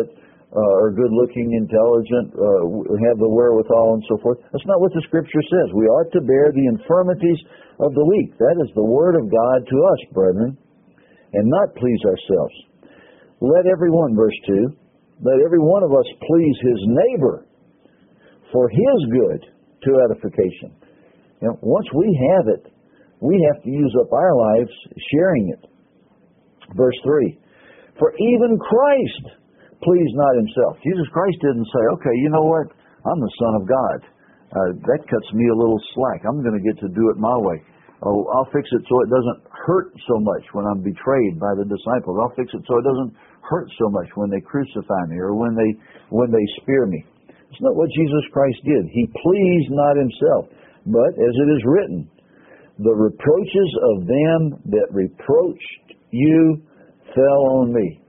are good-looking, intelligent, have the wherewithal, and so forth. That's not what the Scripture says. We ought to bear the infirmities of the weak. That is the Word of God to us, brethren, and not please ourselves. Let every one, verse 2, let every one of us please his neighbor for his good to edification. Once we have it, we have to use up our lives sharing it. Verse 3, for even Christ pleased not himself. Jesus Christ didn't say, okay, you know what? I'm the Son of God. That cuts me a little slack. I'm going to get to do it my way. Oh, I'll fix it so it doesn't hurt so much when I'm betrayed by the disciples. I'll fix it so it doesn't hurt so much when they crucify me or when they spear me. It's not what Jesus Christ did. He pleased not himself, but as it is written, the reproaches of them that reproached you fell on me.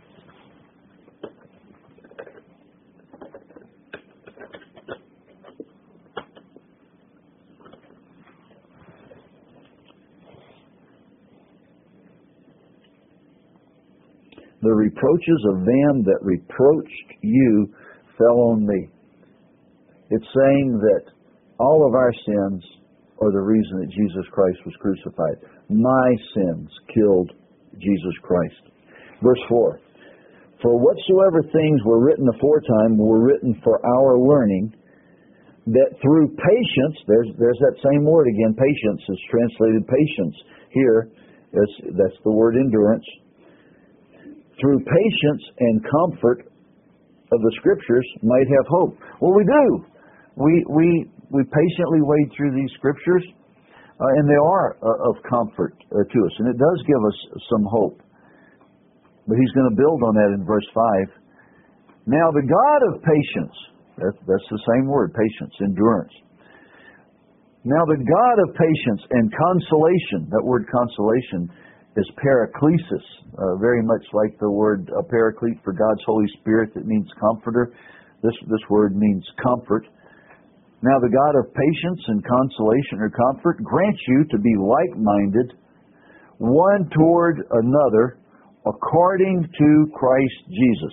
The reproaches of them that reproached you fell on me. It's saying that all of our sins are the reason that Jesus Christ was crucified. My sins killed Jesus Christ. Verse 4, for whatsoever things were written aforetime were written for our learning, that through patience, there's that same word again, patience is translated patience. Here, that's the word endurance. Through patience and comfort of the Scriptures might have hope. Well, we do. We patiently wade through these Scriptures, and they are of comfort to us, and it does give us some hope. But he's going to build on that in verse 5. Now the God of patience, that's the same word, patience, endurance. Now the God of patience and consolation, that word consolation is paraklesis, very much like the word paraclete for God's Holy Spirit that means comforter. This word means comfort. Now the God of patience and consolation or comfort grants you to be like-minded, one toward another, according to Christ Jesus.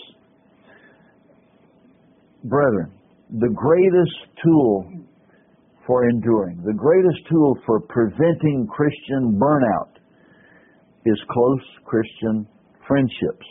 Brethren, the greatest tool for enduring, the greatest tool for preventing Christian burnout is close Christian friendships.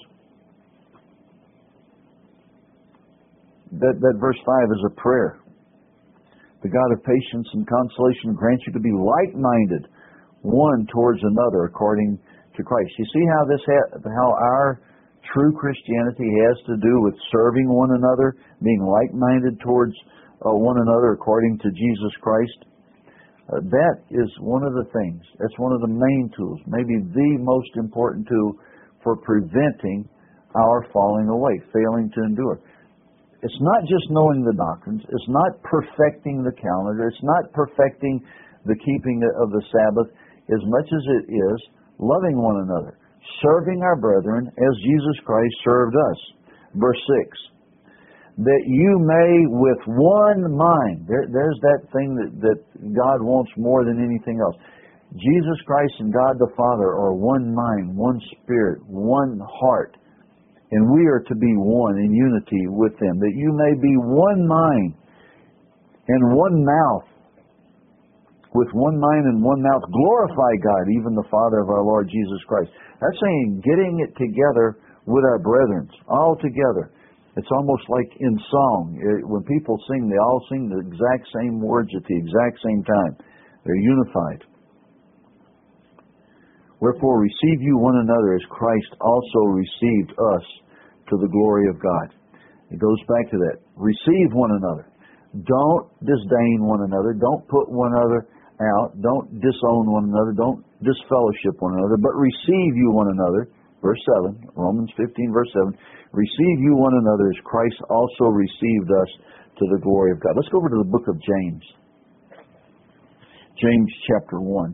That verse 5 is a prayer. The God of patience and consolation grants you to be like-minded, one towards another, according to Christ. You see how our true Christianity has to do with serving one another, being like-minded towards one another, according to Jesus Christ. That is one of the things. That's one of the main tools, maybe the most important tool for preventing our falling away, failing to endure. It's not just knowing the doctrines. It's not perfecting the calendar. It's not perfecting the keeping of the Sabbath as much as it is loving one another, serving our brethren as Jesus Christ served us. Verse 6, that you may with one mind, there's that thing that God wants more than anything else. Jesus Christ and God the Father are one mind, one spirit, one heart. And we are to be one in unity with them, that you may be one mind and one mouth. With one mind and one mouth, glorify God, even the Father of our Lord Jesus Christ. That's saying getting it together with our brethren, all together. It's almost like in song. When people sing, they all sing the exact same words at the exact same time. They're unified. Wherefore receive you one another as Christ also received us to the glory of God. It goes back to that. Receive one another. Don't disdain one another. Don't put one another out. Don't disown one another. Don't disfellowship one another. But receive you one another. Verse 7, Romans 15, verse 7. Receive you one another as Christ also received us to the glory of God. Let's go over to the book of James. James chapter 1.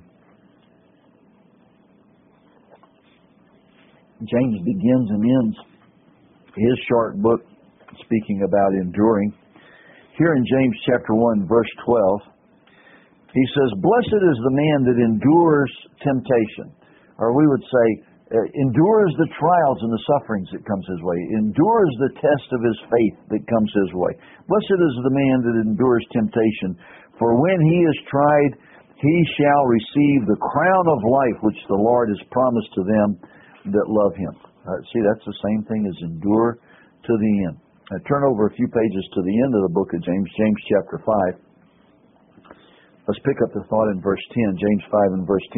James begins and ends his short book speaking about enduring. Here in James chapter 1, verse 12, he says, blessed is the man that endures temptation. Or we would say, endures the trials and the sufferings that comes his way, endures the test of his faith that comes his way. Blessed is the man that endures temptation, for when he is tried, he shall receive the crown of life which the Lord has promised to them that love him. See, that's the same thing as endure to the end. Turn over a few pages to the end of the book of James, James chapter 5. Let's pick up the thought in verse 10, James 5 and verse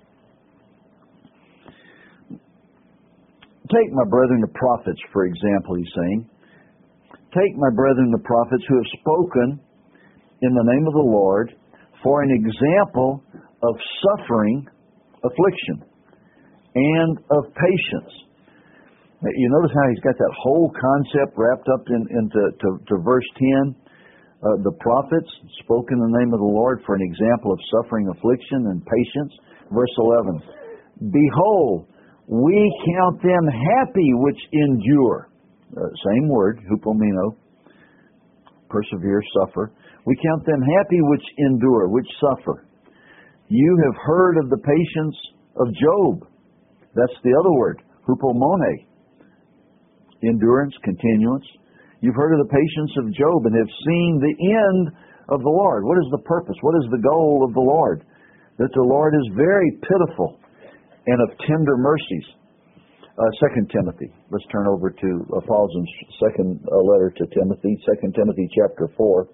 10. Take, my brethren, the prophets, for example, he's saying. Take, my brethren, the prophets who have spoken in the name of the Lord for an example of suffering, affliction, and of patience. You notice how he's got that whole concept wrapped up into verse 10. The prophets spoke in the name of the Lord for an example of suffering, affliction, and patience. Verse 11. Behold, we count them happy which endure. Same word, hupomeno. Persevere, suffer. We count them happy which endure, which suffer. You have heard of the patience of Job. That's the other word, hupomone. Endurance, continuance. You've heard of the patience of Job and have seen the end of the Lord. What is the purpose? What is the goal of the Lord? That the Lord is very pitiful and of tender mercies. 2 Timothy. Let's turn over to Paul's second letter to Timothy, 2 Timothy chapter 4.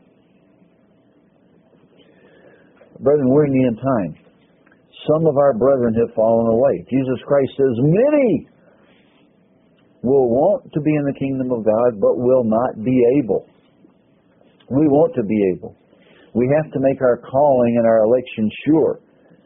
Brethren, we're in the end time. Some of our brethren have fallen away. Jesus Christ says, many will want to be in the kingdom of God, but will not be able. We want to be able. We have to make our calling and our election sure.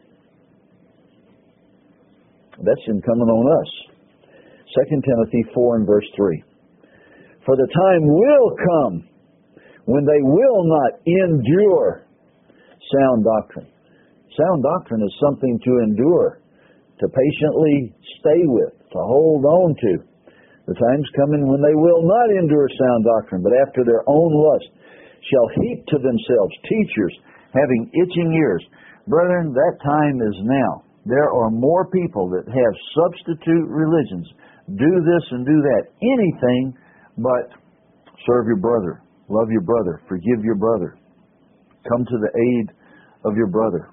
That's incumbent on us. 2 Timothy 4 and verse 3. For the time will come when they will not endure sound doctrine. Sound doctrine is something to endure, to patiently stay with, to hold on to. The time's coming when they will not endure sound doctrine, but after their own lust shall heap to themselves teachers having itching ears. Brethren, that time is now. There are more people that have substitute religions. Do this and do that. Anything but serve your brother, love your brother, forgive your brother, come to the aid of your brother.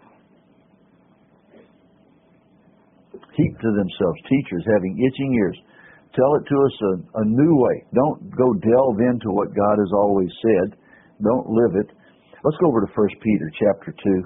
Heap to themselves teachers having itching ears. Tell it to us a new way. Don't go delve into what God has always said. Don't live it. Let's go over to 1 Peter chapter 2.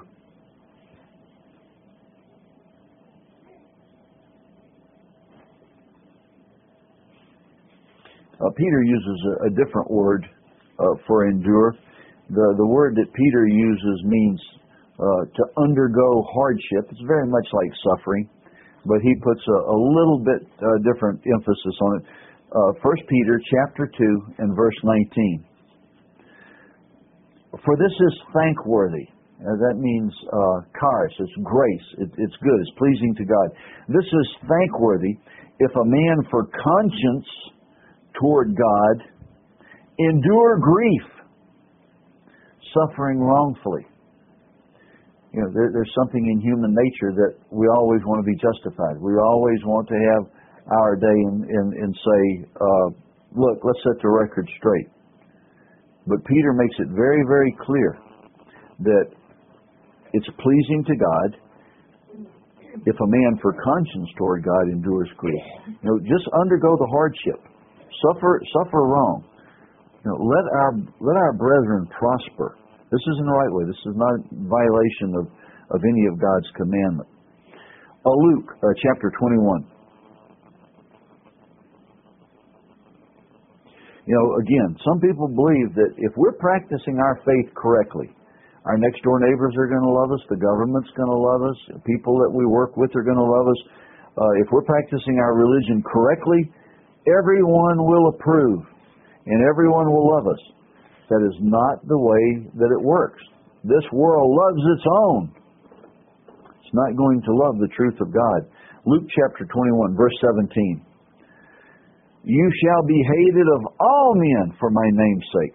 Peter uses a different word for endure. The word that Peter uses means to undergo hardship. It's very much like suffering, but he puts a little bit different emphasis on it. 1 Peter chapter 2 and verse 19. For this is thankworthy. That means charis, it's grace, it's good, it's pleasing to God. This is thankworthy if a man for conscience toward God endure grief, suffering wrongfully. You know, there's something in human nature that we always want to be justified. We always want to have our day and say, look, let's set the record straight. But Peter makes it very, very clear that it's pleasing to God if a man for conscience toward God endures grief. You know, just undergo the hardship. Suffer wrong. You know, let our brethren prosper. This isn't the right way. This is not a violation of any of God's commandment. Luke chapter 21. You know, again, some people believe that if we're practicing our faith correctly, our next door neighbors are going to love us, the government's going to love us, people that we work with are going to love us. If we're practicing our religion correctly, everyone will approve and everyone will love us. That is not the way that it works. This world loves its own. It's not going to love the truth of God. Luke chapter 21, verse 17. You shall be hated of all men for my name's sake.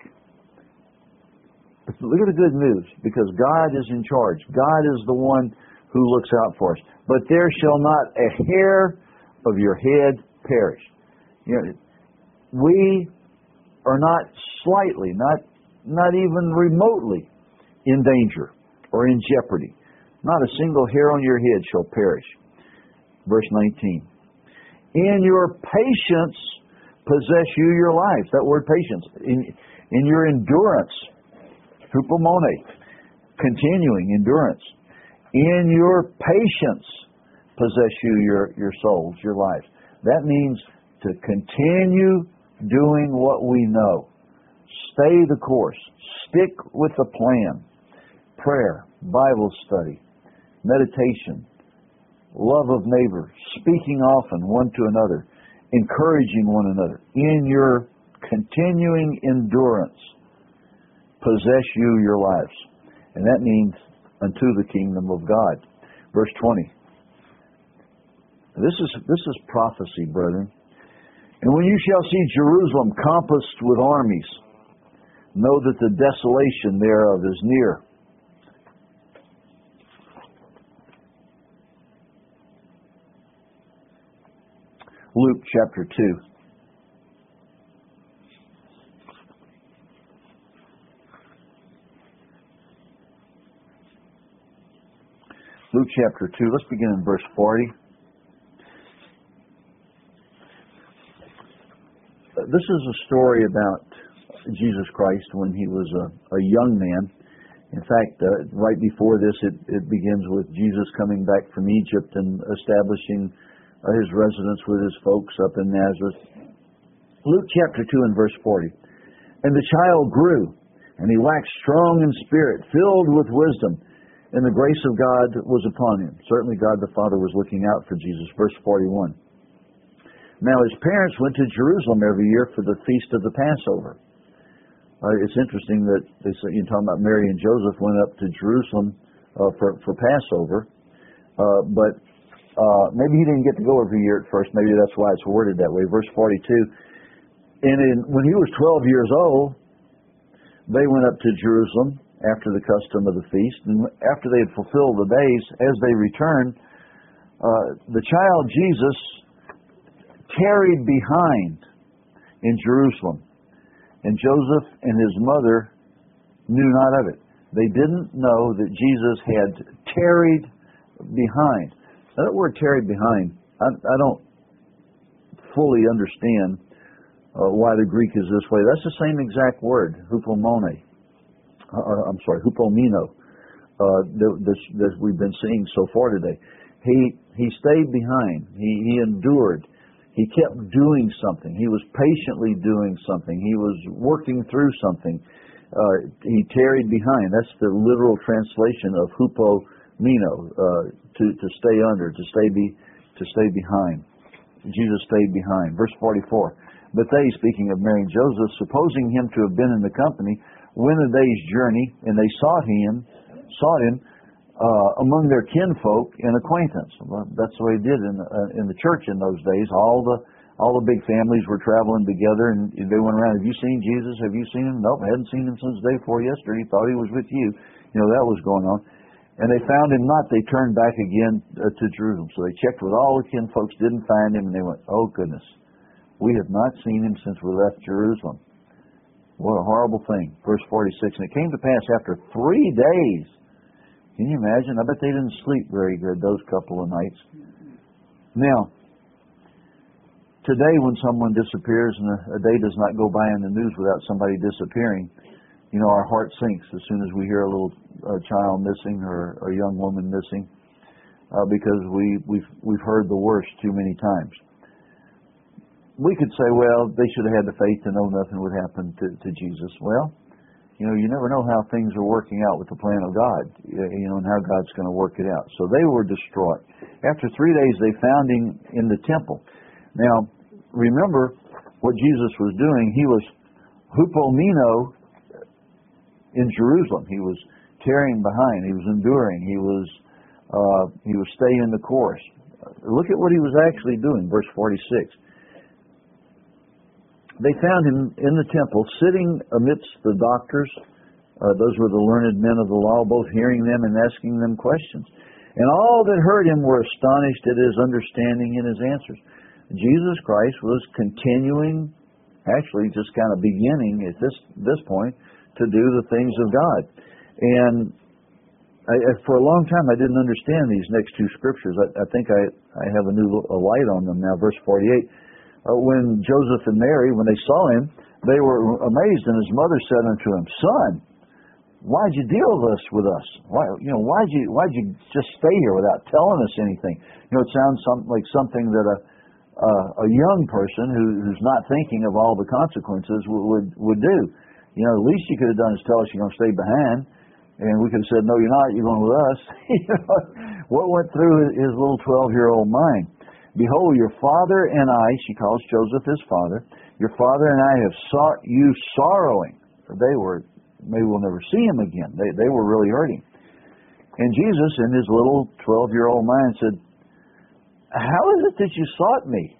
Look at the good news, because God is in charge. God is the one who looks out for us. But there shall not a hair of your head perish. You know, we are not slightly, not even remotely in danger or in jeopardy. Not a single hair on your head shall perish. Verse 19. In your patience possess you your lives. That word patience. In your endurance. Hupomone. Continuing endurance. In your patience possess you your souls, your lives. That means to continue doing what we know. Stay the course. Stick with the plan. Prayer, Bible study, meditation, love of neighbor, speaking often one to another, encouraging one another. In your continuing endurance, possess you your lives. And that means unto the kingdom of God. Verse 20. This is prophecy, brethren. And when you shall see Jerusalem compassed with armies, know that the desolation thereof is near. Luke chapter 2. Luke chapter 2. Let's begin in verse 40. This is a story about Jesus Christ when he was a young man. In fact, right before this, it begins with Jesus coming back from Egypt and establishing his residence with his folks up in Nazareth. Luke chapter 2 and verse 40. And the child grew, and he waxed strong in spirit, filled with wisdom, and the grace of God was upon him. Certainly God the Father was looking out for Jesus. Verse 41. Now his parents went to Jerusalem every year for the feast of the Passover. It's interesting that you're talking about Mary and Joseph went up to Jerusalem for Passover, but maybe he didn't get to go every year at first. Maybe that's why it's worded that way. Verse 42. And when he was 12 years old, they went up to Jerusalem after the custom of the feast. And after they had fulfilled the days, as they returned, the child Jesus tarried behind in Jerusalem. And Joseph and his mother knew not of it. They didn't know that Jesus had tarried behind. Now, that word tarried behind, I don't fully understand why the Greek is this way. That's the same exact word, hupomone. Hupomino, that we've been seeing so far today. He stayed behind. He endured. He kept doing something. He was patiently doing something. He was working through something. He tarried behind. That's the literal translation of hupomino, to stay under, to stay behind. Jesus stayed behind. Verse 44. But they, speaking of Mary and Joseph, supposing him to have been in the company, went a day's journey, and they sought him among their kinfolk and acquaintance. Well, that's the way they did in the church in those days. All the big families were traveling together, and they went around. Have you seen Jesus? Have you seen him? Nope, I hadn't seen him since the day before yesterday. Thought he was with you. You know, that was going on. And they found him not. They turned back again to Jerusalem. So they checked with all the kinfolks, didn't find him, and they went, oh goodness, we have not seen him since we left Jerusalem. What a horrible thing. Verse 46, and it came to pass after 3 days. Can you imagine? I bet they didn't sleep very good those couple of nights. Now, today when someone disappears and a day does not go by in the news without somebody disappearing, you know, our heart sinks as soon as we hear a little child missing or a young woman missing, because we've heard the worst too many times. We could say, well, they should have had the faith to know nothing would happen to Jesus. Well, you know, you never know how things are working out with the plan of God, you know, and how God's going to work it out. So they were distraught. After 3 days, they found him in the temple. Now, remember what Jesus was doing. He was hupomino in Jerusalem. He was tarrying behind. He was enduring. He was staying the course. Look at what he was actually doing. Verse 46. They found him in the temple, sitting amidst the doctors. Those were the learned men of the law, both hearing them and asking them questions. And all that heard him were astonished at his understanding and his answers. Jesus Christ was continuing, actually just kind of beginning at this point, to do the things of God. And for a long time I didn't understand these next two scriptures. I think I have a new light on them now. Verse 48. When Joseph and Mary, when they saw him, they were amazed, and his mother said unto him, Son, why'd you deal with us? Why'd you just stay here without telling us anything? It sounds like something that a young person who's not thinking of all the consequences would do. The least you could have done is tell us you're going to stay behind, and we could have said, no, you're not, you're going with us. What went through his little 12-year-old mind? Behold, your father and I, she calls Joseph his father, your father and I have sought you sorrowing. For maybe we'll never see him again. They were really hurting. And Jesus, in his little 12-year-old mind, said, how is it that you sought me?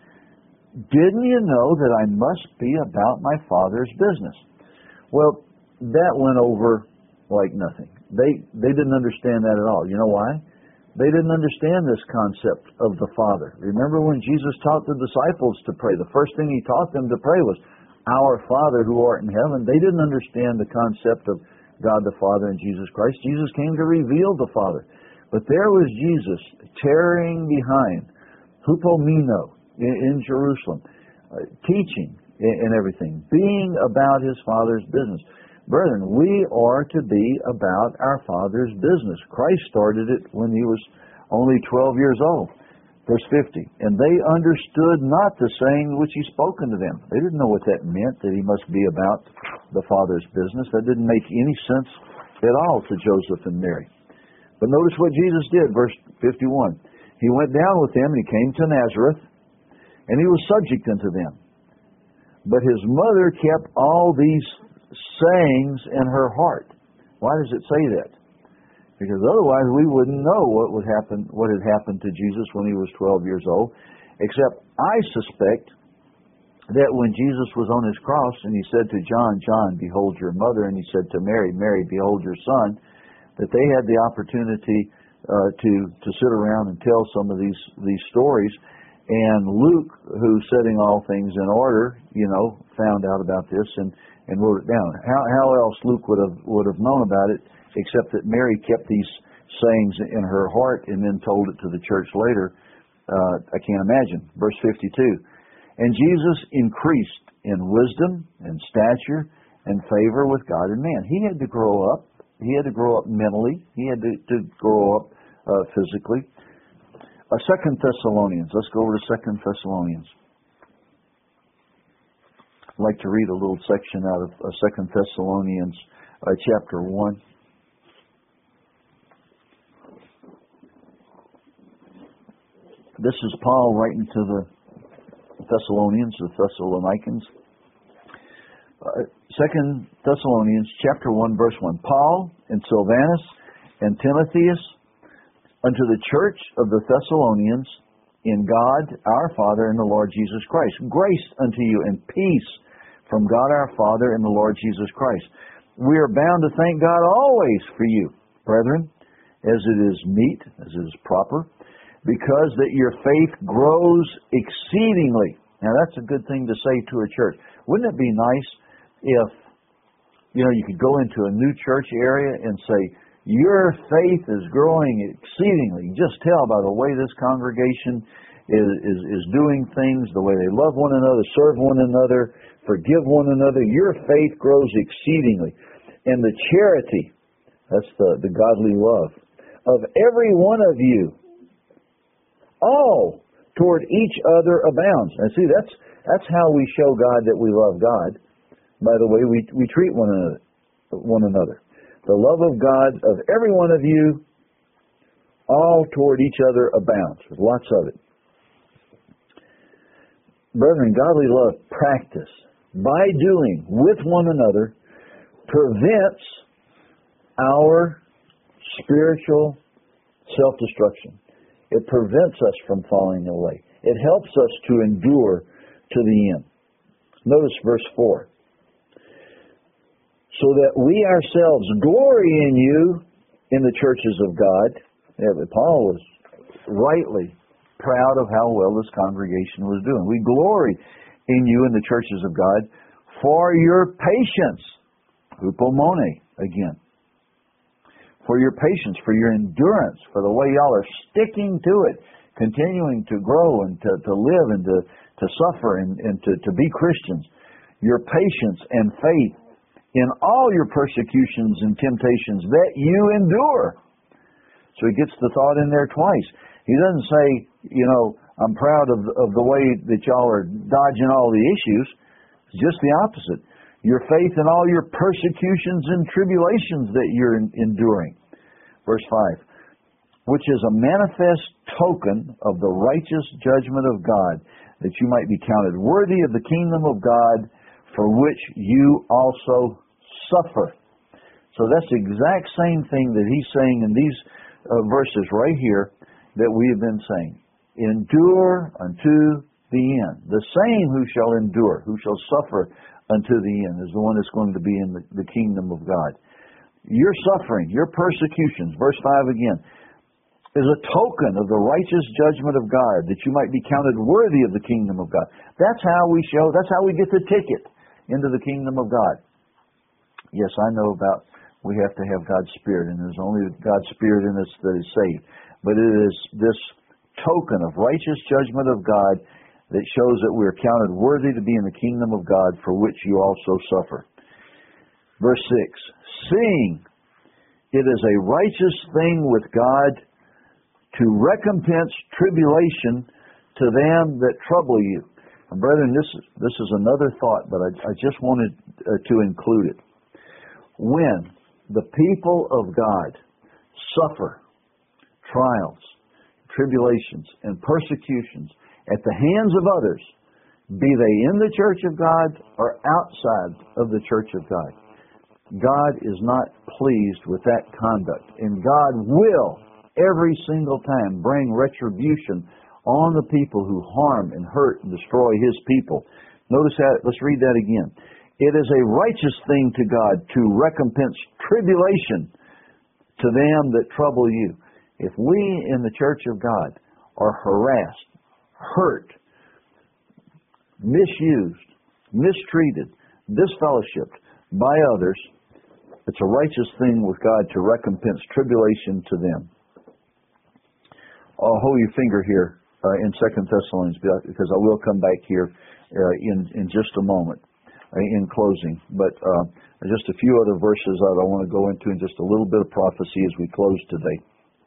Didn't you know that I must be about my Father's business? Well, that went over like nothing. They didn't understand that at all. You know why? They didn't understand this concept of the Father. Remember when Jesus taught the disciples to pray, the first thing he taught them to pray was, Our Father who art in heaven. They didn't understand the concept of God the Father and Jesus Christ. Jesus came to reveal the Father. But there was Jesus tarrying behind, hupomino, in Jerusalem, teaching and everything, being about his Father's business. Brethren, we are to be about our Father's business. Christ started it when he was only 12 years old. Verse 50, and they understood not the saying which he spoke unto them. They didn't know what that meant, that he must be about the Father's business. That didn't make any sense at all to Joseph and Mary. But notice what Jesus did, verse 51. He went down with them, and he came to Nazareth, and he was subject unto them. But his mother kept all these sayings in her heart. Why does it say that? Because otherwise we wouldn't know what had happened to Jesus when he was 12 years old. Except I suspect that when Jesus was on his cross and he said to John, John, behold your mother, and he said to Mary, Mary, behold your son, that they had the opportunity to sit around and tell some of these stories. And Luke, who's setting all things in order, found out about this and wrote it down. How else Luke would have known about it, except that Mary kept these sayings in her heart and then told it to the church later? I can't imagine. Verse 52. And Jesus increased in wisdom and stature and favor with God and man. He had to grow up. He had to grow up mentally. He had to grow up physically. 2 Thessalonians. Let's go over to 2 Thessalonians. I'd like to read a little section out of 2 Thessalonians chapter 1. This is Paul writing to the Thessalonians, the Thessalonians. 2 Thessalonians chapter 1, verse 1. Paul and Silvanus and Timotheus unto the church of the Thessalonians in God our Father and the Lord Jesus Christ. Grace unto you and peace from God our Father and the Lord Jesus Christ. We are bound to thank God always for you, brethren, as it is meet, as it is proper, because that your faith grows exceedingly. Now that's a good thing to say to a church. Wouldn't it be nice if, you could go into a new church area and say, your faith is growing exceedingly. You just tell by the way this congregation is doing things, the way they love one another, serve one another, forgive one another. Your faith grows exceedingly. And the charity, that's the godly love, of every one of you, all toward each other abounds. And see, that's how we show God that we love God, by the way we treat one another. The love of God of every one of you, all toward each other abounds. There's lots of it. Brethren, godly love practice by doing with one another prevents our spiritual self-destruction. It prevents us from falling away. It helps us to endure to the end. Notice verse 4. So that we ourselves glory in you in the churches of God Paul was rightly proud of how well this congregation was doing. We glory in you in the churches of God for your patience. Hupomone again. For your patience, for your endurance, for the way y'all are sticking to it, continuing to grow and to live and to suffer and to be Christians. Your patience and faith in all your persecutions and temptations that you endure. So he gets the thought in there twice. He doesn't say, I'm proud of the way that y'all are dodging all the issues. It's just the opposite. Your faith in all your persecutions and tribulations that you're enduring. Verse 5. Which is a manifest token of the righteous judgment of God, that you might be counted worthy of the kingdom of God, for which you also suffer. So that's the exact same thing that he's saying in these verses right here that we have been saying. Endure unto the end. The same who shall endure, who shall suffer unto the end, is the one that's going to be in the kingdom of God. Your suffering, your persecutions, verse 5 again, is a token of the righteous judgment of God, that you might be counted worthy of the kingdom of God. That's how we get the ticket into the kingdom of God. Yes, I know about we have to have God's Spirit, and there's only God's Spirit in us that is saved. But it is this token of righteous judgment of God that shows that we are counted worthy to be in the kingdom of God, for which you also suffer. Verse 6, seeing it is a righteous thing with God to recompense tribulation to them that trouble you. And brethren, this is another thought, but I just wanted to include it. When the people of God suffer trials, tribulations, and persecutions at the hands of others, be they in the church of God or outside of the church of God, God is not pleased with that conduct. And God will every single time bring retribution on the people who harm and hurt and destroy His people. Notice that. Let's read that again. It is a righteous thing to God to recompense tribulation to them that trouble you. If we in the church of God are harassed, hurt, misused, mistreated, disfellowshipped by others, it's a righteous thing with God to recompense tribulation to them. I'll hold your finger here in 2 Thessalonians, because I will come back here in just a moment in closing. But just a few other verses that I want to go into, and just a little bit of prophecy as we close today.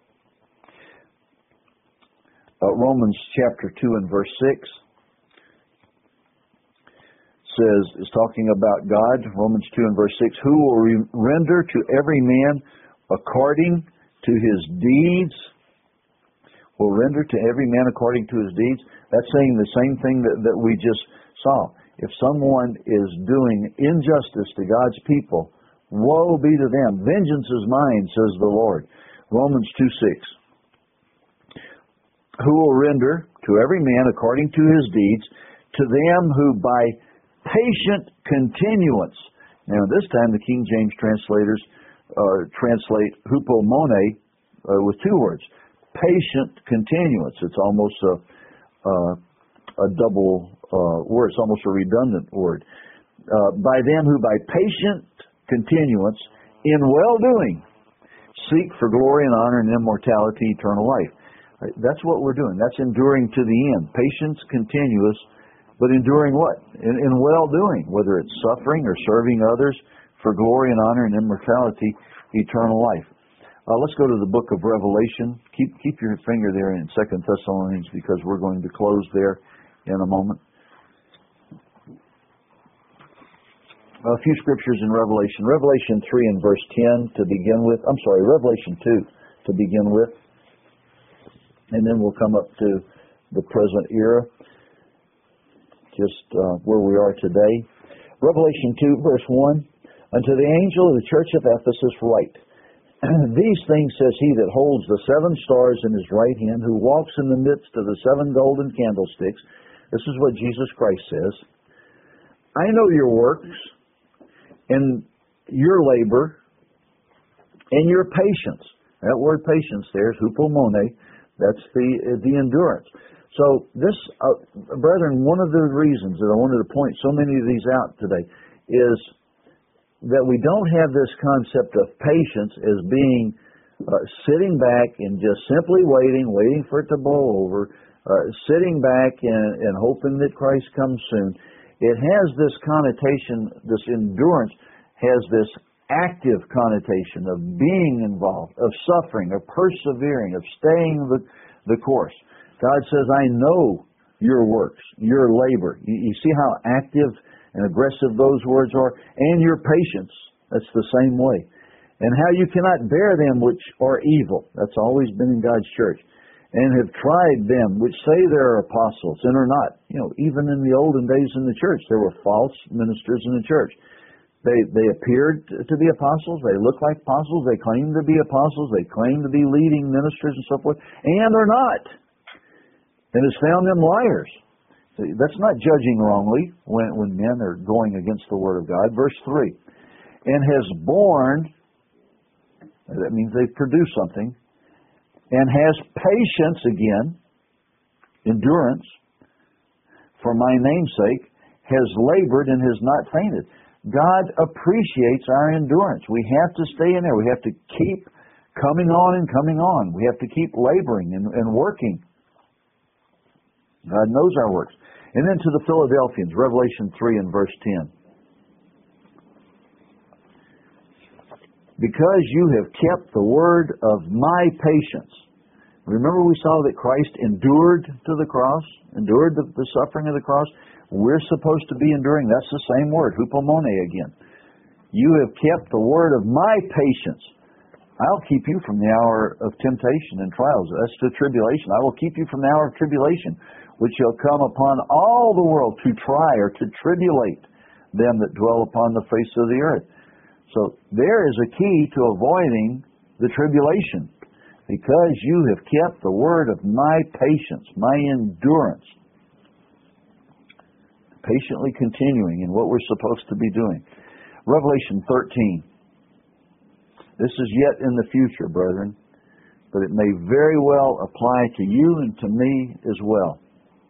Romans chapter 2 and verse 6 is talking about God. Romans 2 and verse 6, who will render to every man according to his deeds. Will render to every man according to his deeds. That's saying the same thing that we just saw. If someone is doing injustice to God's people, woe be to them. Vengeance is mine, says the Lord. Romans 2:6. Who will render to every man according to his deeds, to them who by patient continuance. Now this time the King James translators translate hupomone with two words. Patient continuance. It's almost a double word. It's almost a redundant word. By them who by patient continuance in well-doing seek for glory and honor and immortality, eternal life. That's what we're doing. That's enduring to the end. Patience continuous, but enduring what? In well-doing, whether it's suffering or serving others for glory and honor and immortality, eternal life. Let's go to the book of Revelation. Keep your finger there in 2 Thessalonians, because we're going to close there in a moment. A few scriptures in Revelation. Revelation 3 and verse 10 to begin with. Revelation 2 to begin with. And then we'll come up to the present era, just where we are today. Revelation 2 verse 1. Unto the angel of the church of Ephesus write, these things says he that holds the 7 stars in his right hand, who walks in the midst of the 7 golden candlesticks. This is what Jesus Christ says. I know your works, and your labor, and your patience. That word patience there is hupomone. That's the endurance. So this, brethren, one of the reasons that I wanted to point so many of these out today is that we don't have this concept of patience as being sitting back and just simply waiting for it to blow over, sitting back and hoping that Christ comes soon. It has this connotation, this endurance has this active connotation of being involved, of suffering, of persevering, of staying the course. God says, I know your works, your labor. You see how active and aggressive those words are? And your patience. That's the same way. And how you cannot bear them which are evil. That's always been in God's church. And have tried them which say they are apostles and are not. You know, even in the olden days in the church, there were false ministers in the church. They appeared to be apostles. They looked like apostles. They claimed to be apostles. They claimed to be leading ministers and so forth. And are not. And has found them liars. See, that's not judging wrongly when men are going against the Word of God. Verse 3. And has borne, that means they've produced something, and has patience again, endurance, for my name's sake, has labored and has not fainted. God appreciates our endurance. We have to stay in there. We have to keep coming on and coming on. We have to keep laboring and working. God knows our works. And then to the Philadelphians, Revelation 3 and verse 10. Because you have kept the word of my patience. Remember we saw that Christ endured to the cross, endured the suffering of the cross. We're supposed to be enduring. That's the same word, hupomone again. You have kept the word of my patience. I'll keep you from the hour of temptation and trials. That's the tribulation. I will keep you from the hour of tribulation, which shall come upon all the world to try or to tribulate them that dwell upon the face of the earth. So there is a key to avoiding the tribulation, because you have kept the word of my patience, my endurance, patiently continuing in what we're supposed to be doing. Revelation 13. This is yet in the future, brethren, but it may very well apply to you and to me as well.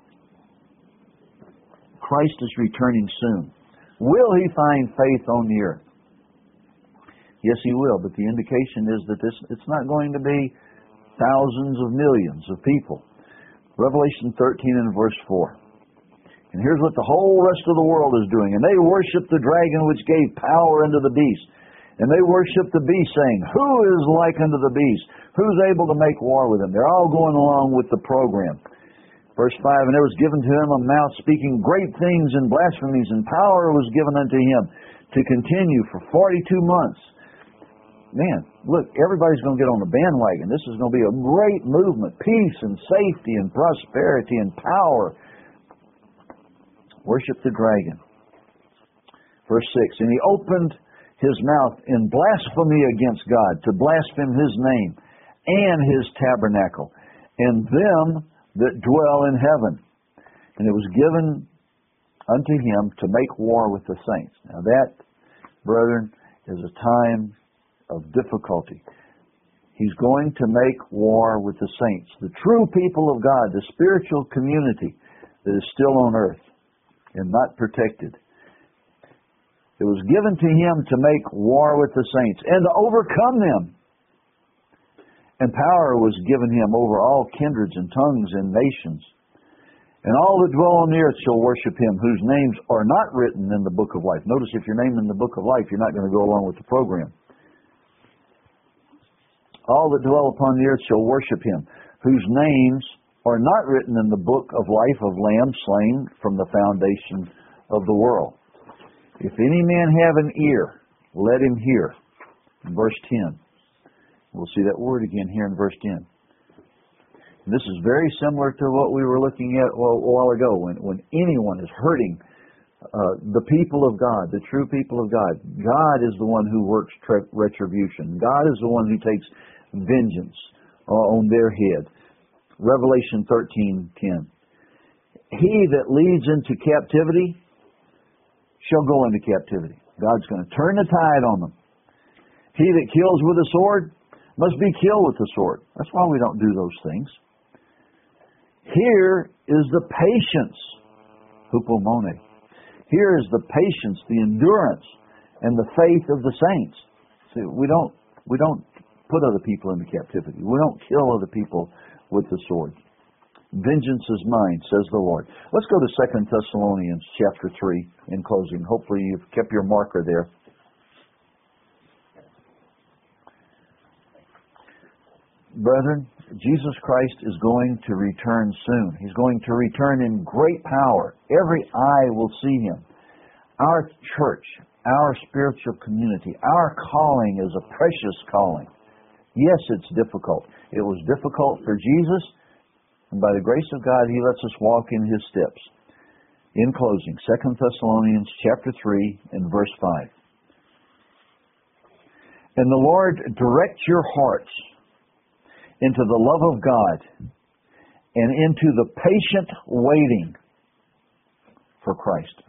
Christ is returning soon. Will He find faith on the earth? Yes, He will, but the indication is that it's not going to be thousands of millions of people. Revelation 13 and verse 4. And here's what the whole rest of the world is doing. And they worship the dragon which gave power unto the beast. And they worship the beast, saying, Who is like unto the beast? Who's able to make war with him? They're all going along with the program. Verse 5, And there was given to him a mouth speaking great things and blasphemies, and power was given unto him to continue for 42 months. Man, look, everybody's going to get on the bandwagon. This is going to be a great movement. Peace and safety and prosperity and power. Worship the dragon. Verse 6, And he opened his mouth in blasphemy against God, to blaspheme his name and his tabernacle, and them that dwell in heaven. And it was given unto him to make war with the saints. Now that, brethren, is a time of difficulty. He's going to make war with the saints, the true people of God, the spiritual community that is still on earth and not protected. It was given to him to make war with the saints and to overcome them. And power was given him over all kindreds and tongues and nations. And all that dwell on the earth shall worship him, whose names are not written in the book of life. Notice, if you're named in the book of life, you're not going to go along with the program. All that dwell upon the earth shall worship him, whose names are not written in the book of life of Lamb slain from the foundation of the world. If any man have an ear, let him hear. In verse 10. We'll see that word again here in verse 10. And this is very similar to what we were looking at a while ago, when anyone is hurting the people of God, the true people of God. God is the one who works retribution. God is the one who takes vengeance on their head. Revelation 13:10. He that leads into captivity shall go into captivity. God's going to turn the tide on them. He that kills with a sword, must be killed with the sword. That's why we don't do those things. Here is the patience, hupomone. Here is the patience, the endurance, and the faith of the saints. See, we don't put other people into captivity. We don't kill other people with the sword. Vengeance is mine, says the Lord. Let's go to 2 Thessalonians chapter 3 in closing. Hopefully you've kept your marker there. Brethren, Jesus Christ is going to return soon. He's going to return in great power. Every eye will see Him. Our church, our spiritual community, our calling is a precious calling. Yes, it's difficult. It was difficult for Jesus, and by the grace of God, He lets us walk in His steps. In closing, 2 Thessalonians chapter 3 and verse 5. And the Lord direct your hearts into the love of God and into the patient waiting for Christ.